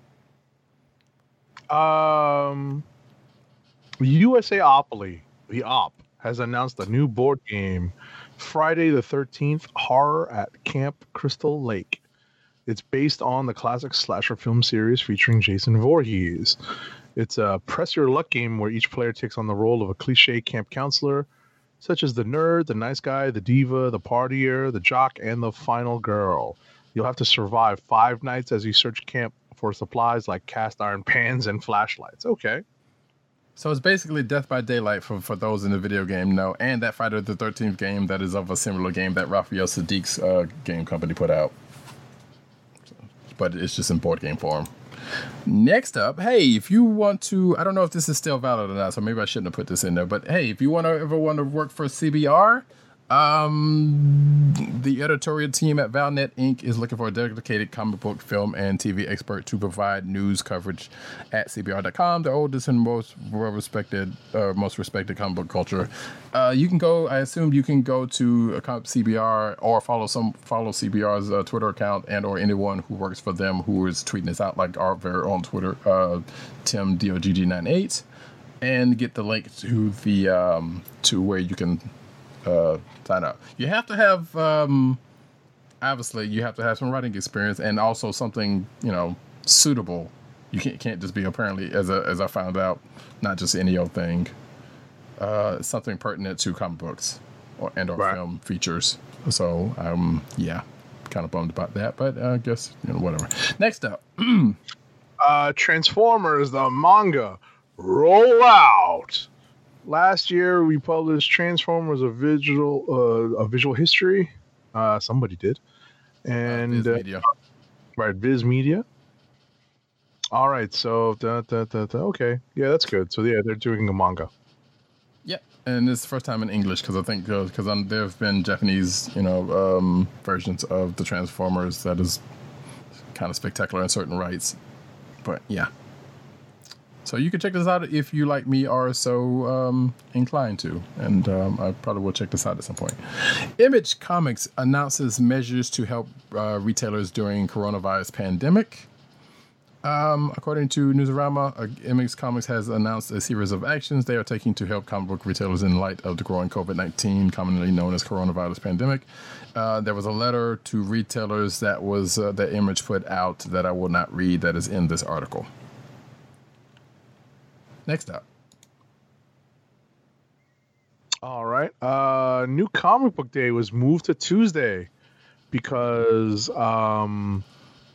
Um, USAopoly, the Op, has announced a new board game, Friday the thirteenth, Horror at Camp Crystal Lake. It's based on the classic slasher film series featuring Jason Voorhees. It's a press your luck game where each player takes on the role of a cliche camp counselor, such as the nerd, the nice guy, the diva, the partier, the jock, and the final girl. You'll have to survive five nights as you search camp for supplies like cast iron pans and flashlights. Okay. So it's basically Death by Daylight for, for those in the video game know, and that Friday the thirteenth game that is of a similar game that Raphael Sadiq's uh, game company put out. So, but it's just in board game form. Next up, hey, if you want to, I don't know if this is still valid or not, so maybe I shouldn't have put this in there, but hey, if you want to ever want to work for C B R, Um, the editorial team at Valnet Incorporated is looking for a dedicated comic book, film, and T V expert to provide news coverage at C B R dot com, the oldest and most well-respected, uh, most respected comic book culture. Uh, you can go. I assume you can go to a C B R or follow some follow C B R's uh, Twitter account and or anyone who works for them who is tweeting this out, like our very own Twitter, uh, Tim D O G G ninety-eight, and get the link to the um, to where you can. Uh, sign up. You have to have, um, obviously, you have to have some writing experience and also something, you know, suitable. You can't can't just be apparently, as a, as I found out, not just any old thing. Uh, something pertinent to comic books or and or Right. film features. So, um, yeah, kind of bummed about that, but I guess you know whatever. Next up, Uh, Transformers, the manga, roll out. Last year we published Transformers: A Visual, uh, a Visual History. Uh, somebody did, and Viz uh, Media. right, Viz Media. All right, so da, da, da, da, okay, yeah, that's good. So yeah, they're doing a manga. Yeah, and it's the first time in English because I think because uh, there have been Japanese, you know, um, versions of the Transformers that is kind of spectacular in certain rights. But yeah, so you can check this out if you, like me, are so um, inclined to, and um, I probably will check this out at some point. Image Comics announces measures to help uh, retailers during coronavirus pandemic. Um, according to Newsarama, uh, Image Comics has announced a series of actions they are taking to help comic book retailers in light of the growing COVID nineteen, commonly known as coronavirus pandemic. Uh, there was a letter to retailers that was uh, that Image put out that I will not read that is in this article. Next up. All right, uh, new comic book day was moved to Tuesday because um,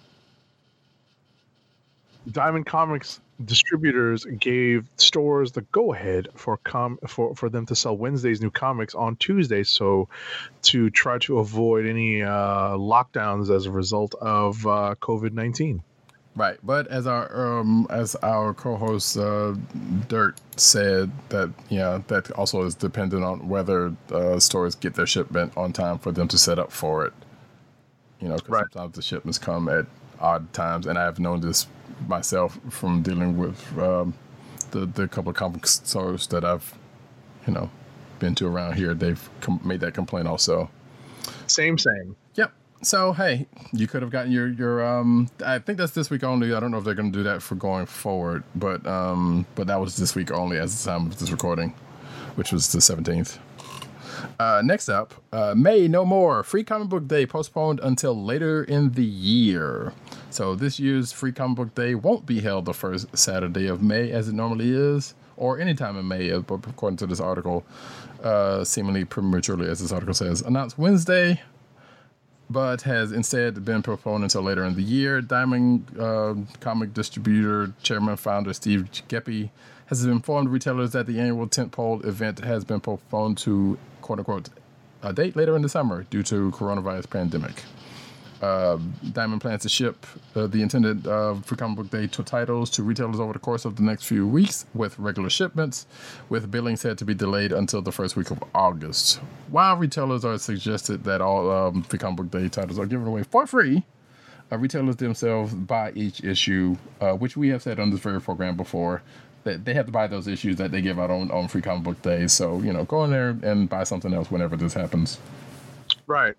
Diamond Comics distributors gave stores the go-ahead for com for, for them to sell Wednesday's new comics on Tuesday, so to try to avoid any uh, lockdowns as a result of uh, COVID nineteen. Right, but as our um, as our co-host uh, Dirt said, that yeah, that also is dependent on whether uh, stores get their shipment on time for them to set up for it. You know, because Right. sometimes the shipments come at odd times, and I've known this myself from dealing with um, the the couple of comic stores that I've you know been to around here. They've com- made that complaint also. Same, same. Yep. So hey, you could have gotten your your um. I think that's this week only. I don't know if they're going to do that for going forward, but um, but that was this week only as the time of this recording, which was the seventeenth. Uh, next up, uh, May No More Free Comic Book Day postponed until later in the year. So this year's Free Comic Book Day won't be held the first Saturday of May as it normally is, or any time in May, but according to this article, uh, seemingly prematurely, as this article says, announced Wednesday, but has instead been postponed until later in the year. Diamond uh, comic distributor, chairman, founder Steve Geppi has informed retailers that the annual tentpole event has been postponed to, quote-unquote, a date later in the summer due to coronavirus pandemic. Uh, Diamond plans to ship uh, the intended uh, Free Comic Book Day to titles to retailers over the course of the next few weeks with regular shipments, with billing said to be delayed until the first week of August. While retailers are suggested that all um, Free Comic Book Day titles are given away for free, uh, retailers themselves buy each issue, uh, which we have said on this very program before, that they have to buy those issues that they give out on, on Free Comic Book Day. So, you know, go in there and buy something else whenever this happens. Right.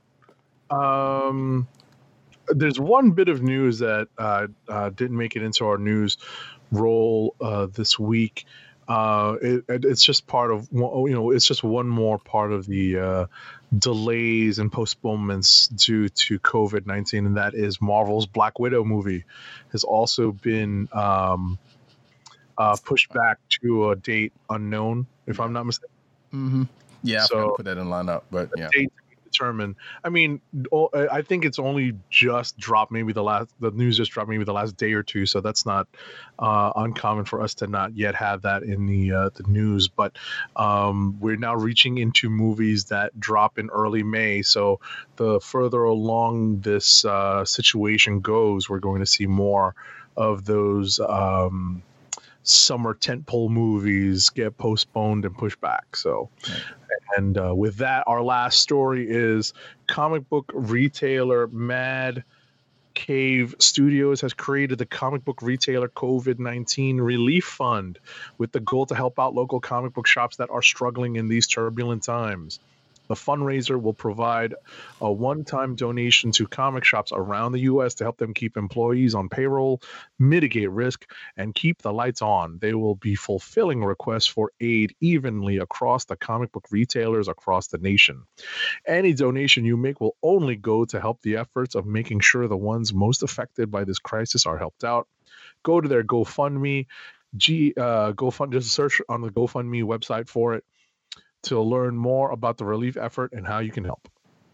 Um, there's one bit of news that uh, uh, didn't make it into our news roll uh, this week. Uh, it, it, it's just part of one- you know, it's just one more part of the uh, delays and postponements due to COVID nineteen, and that is Marvel's Black Widow movie has also been um, uh, pushed back to a date unknown, if I'm not mistaken. Mm-hmm. Yeah, I So- forgot to put that in lineup, but yeah. Date to be determine. I mean, o- I think it's only just dropped. Maybe the last the news just dropped maybe the last day or two. So that's not uh, uncommon for us to not yet have that in the uh, the news. But um, we're now reaching into movies that drop in early May. So the further along this uh, situation goes, we're going to see more of those um, summer tentpole movies get postponed and pushed back. So, right. and uh, with that, our last story is comic book retailer Mad Cave Studios has created the comic book retailer COVID nineteen Relief Fund with the goal to help out local comic book shops that are struggling in these turbulent times. The fundraiser will provide a one-time donation to comic shops around the U S to help them keep employees on payroll, mitigate risk, and keep the lights on. They will be fulfilling requests for aid evenly across the comic book retailers across the nation. Any donation you make will only go to help the efforts of making sure the ones most affected by this crisis are helped out. Go to their GoFundMe, G, uh, GoFund, just search on the GoFundMe website for it to learn more about the relief effort and how you can help.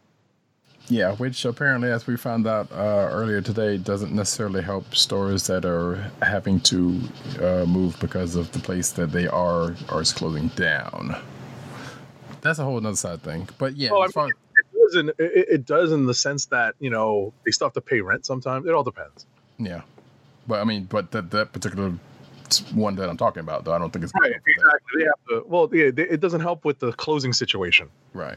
Yeah, which apparently, as we found out uh, earlier today, doesn't necessarily help stores that are having to uh, move because of the place that they are or is closing down. That's a whole other side thing. But yeah, well, as far I mean, it, does in, it, it does in the sense that, you know, they still have to pay rent sometimes. It all depends. Yeah. But I mean, but that, that particular one that I'm talking about, though, I don't think it's right. Exactly. They have to, well, yeah, they, it doesn't help with the closing situation. Right.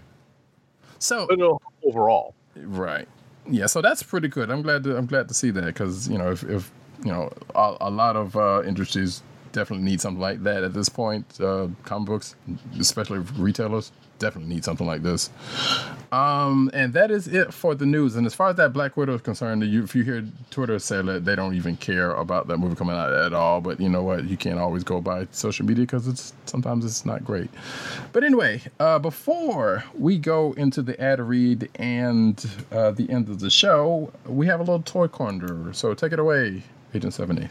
So but no, overall, right. Yeah. So that's pretty good. I'm glad to I'm glad to see that because you know if, if you know a, a lot of uh, industries definitely need something like that at this point. Uh, comic books, especially retailers, definitely need something like this. Um, and that is it for the news. And as far as that Black Widow is concerned, you, if you hear Twitter say that they don't even care about that movie coming out at all, but you know what? You can't always go by social media because it's sometimes it's not great. But anyway, uh, before we go into the ad read and uh, the end of the show, we have a little toy corner. So take it away, Agent seventy.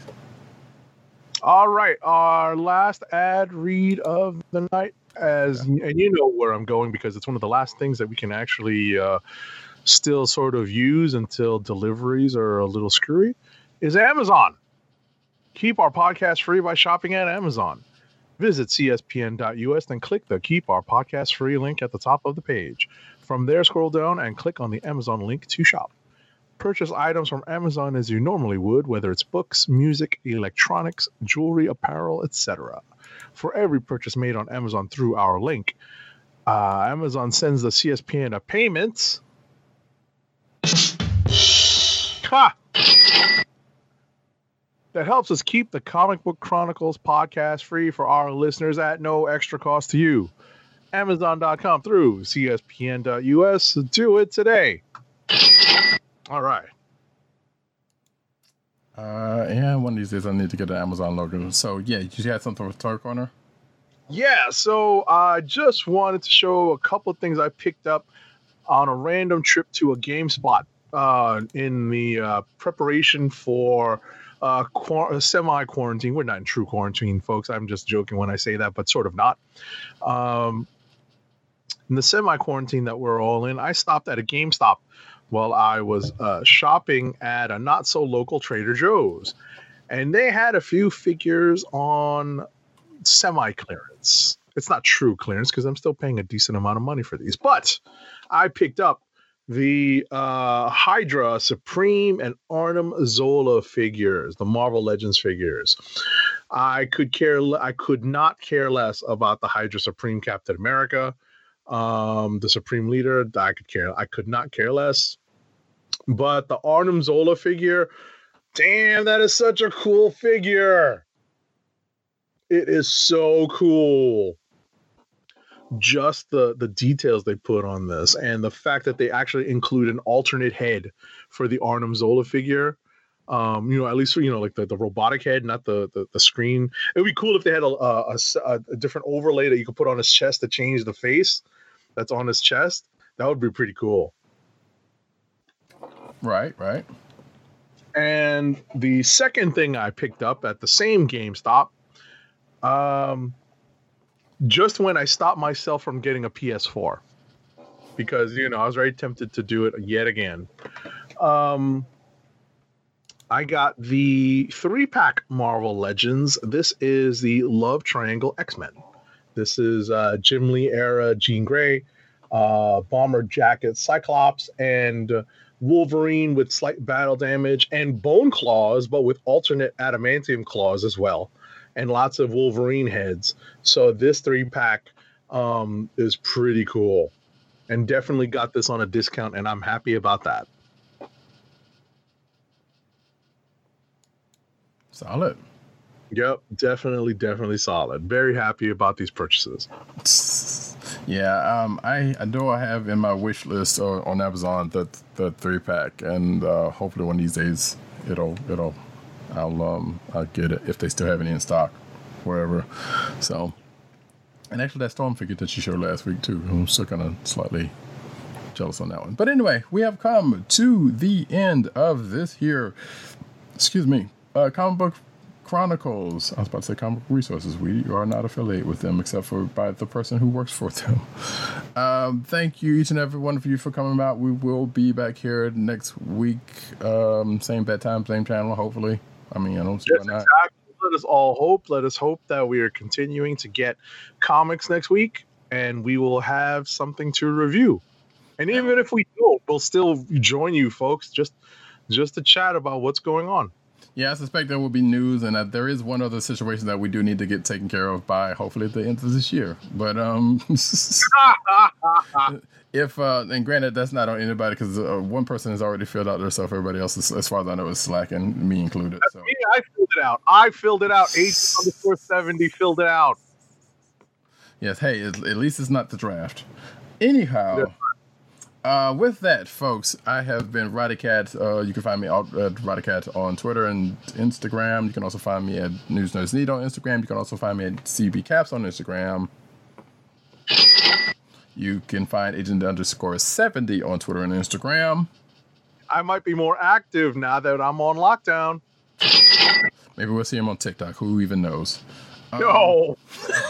All right, our last ad read of the night, as and you know where I'm going because it's one of the last things that we can actually uh, still sort of use until deliveries are a little screwy, is Amazon. Keep our podcast free by shopping at Amazon. Visit C S P N dot U S, then click the Keep Our Podcast Free link at the top of the page. From there, scroll down and click on the Amazon link to shop. Purchase items from Amazon as you normally would, whether it's books, music, electronics, jewelry, apparel, et cetera. For every purchase made on Amazon through our link, uh, Amazon sends the C S P N a payment. Ha! That helps us keep the Comic Book Chronicles podcast free for our listeners at no extra cost to you. Amazon dot com through C S P N dot U S. Do it today. All right. Uh, yeah, one of these days I need to get the Amazon logo. So, yeah, you had something with Toy Corner? Yeah, so I just wanted to show a couple of things I picked up on a random trip to a GameSpot uh, in the uh, preparation for uh, qu- semi-quarantine. We're not in true quarantine, folks. I'm just joking when I say that, but sort of not. Um, in the semi-quarantine that we're all in, I stopped at a GameStop while I was uh, shopping at a not-so-local Trader Joe's. And they had a few figures on semi-clearance. It's not true clearance because I'm still paying a decent amount of money for these. But I picked up the uh, Hydra Supreme and Arnim Zola figures, the Marvel Legends figures. I could care. I could not care less about the Hydra Supreme Captain America. Um, the Supreme Leader, I could care. I could not care less. But the Arnim Zola figure, damn, that is such a cool figure. It is so cool. Just the the details they put on this, and the fact that they actually include an alternate head for the Arnim Zola figure. Um, you know, at least you know, like the, the robotic head, not the, the the screen. It would be cool if they had a, a, a, a different overlay that you could put on his chest to change the face that's on his chest. That would be pretty cool. Right, right. And the second thing I picked up at the same GameStop, um, just when I stopped myself from getting a P S four. because you know I was very tempted to do it yet again. Um, I got the three-pack Marvel Legends. This is the Love Triangle X-Men. This is uh, Jim Lee era Jean Grey, uh, Bomber Jacket Cyclops, and uh, Wolverine with slight battle damage, and Bone Claws, but with alternate adamantium claws as well, and lots of Wolverine heads. So this three-pack um, is pretty cool, and definitely got this on a discount, and I'm happy about that. Solid. Yep, definitely, definitely solid. Very happy about these purchases. Yeah, um, I, I know I have in my wish list uh, on Amazon the the three pack, and uh, hopefully one of these days it'll it'll I'll um I'll get it if they still have any in stock, wherever. So, and actually that Storm figure that you showed last week too, I'm still kind of slightly jealous on that one. But anyway, we have come to the end of this here. Excuse me. Uh, Comic Book Chronicles. I was about to say Comic Book Resources. We are not affiliated with them except for by the person who works for them. Um, thank you, each and every one of you, for coming out. We will be back here next week. Um, same bad time, same channel, hopefully. I mean, I don't see Yes, why not. exactly. Let us all hope. Let us hope that we are continuing to get comics next week, and we will have something to review. And even if we don't, we'll still join you folks just just to chat about what's going on. Yeah, I suspect there will be news, and that there is one other situation that we do need to get taken care of by hopefully at the end of this year. But um, if uh, and granted, that's not on anybody because uh, one person has already filled out their stuff. Everybody else, is, as far as I know, is slacking, me included. So. Me, I filled it out. I filled it out. Eight underscore seventy filled it out. Yes, hey, at, at least it's not the draft. Anyhow. Yeah. Uh, with that, folks, I have been Roddycat. Uh, you can find me at Roddycat on Twitter and Instagram. You can also find me at News Nerds Need on Instagram. You can also find me at C B Caps on Instagram. You can find Agent underscore seventy on Twitter and Instagram. I might be more active now that I'm on lockdown. Maybe we'll see him on TikTok. Who even knows? Um, no.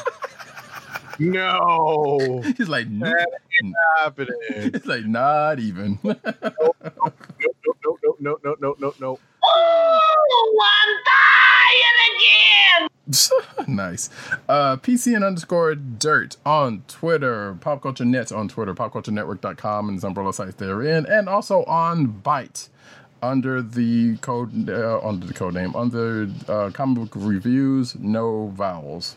No. He's like, no. That ain't happening. It's like, not even. no, no, no, no, no, no, no, no, no. Oh, I'm dying again. Nice. Uh, P C N underscore dirt on Twitter. Pop Culture Net on Twitter. pop culture network dot com and his umbrella sites therein. And also on Byte under the code, uh, under the code name, under uh, comic book reviews, no vowels.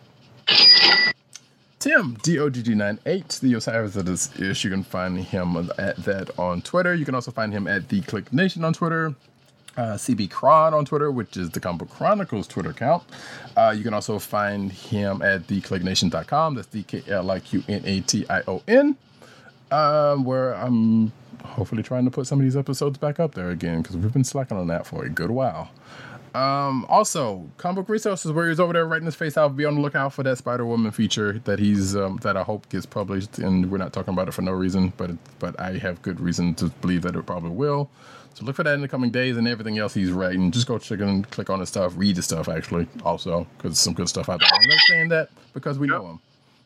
Tim, D O G G ninety-eight, the Osiris of this ish. You can find him at that on Twitter. You can also find him at The Click Nation on Twitter. Uh, C B Cron on Twitter, which is the Comic Book Chronicles Twitter account. Uh, you can also find him at the click nation dot com. That's D K L I Q N A T I O N. Uh, where I'm hopefully trying to put some of these episodes back up there again, because we've been slacking on that for a good while. Um, also, Comic Book Resources, where he's over there writing his face out. Be on the lookout for that Spider-Woman feature that he's um, that I hope gets published. And we're not talking about it for no reason, but but I have good reason to believe that it probably will. So look for that in the coming days, and everything else he's writing. Just go check and click on his stuff, read his stuff actually, also, because there's some good stuff out there. I'm not saying that because we know him.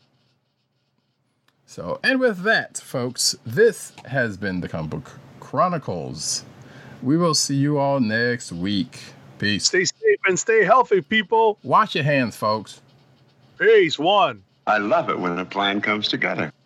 So, and with that, folks, this has been the Comic Book Chronicles. We will see you all next week. Peace. Stay safe and stay healthy, people. Wash your hands, folks. Peace. One. I love it when a plan comes together.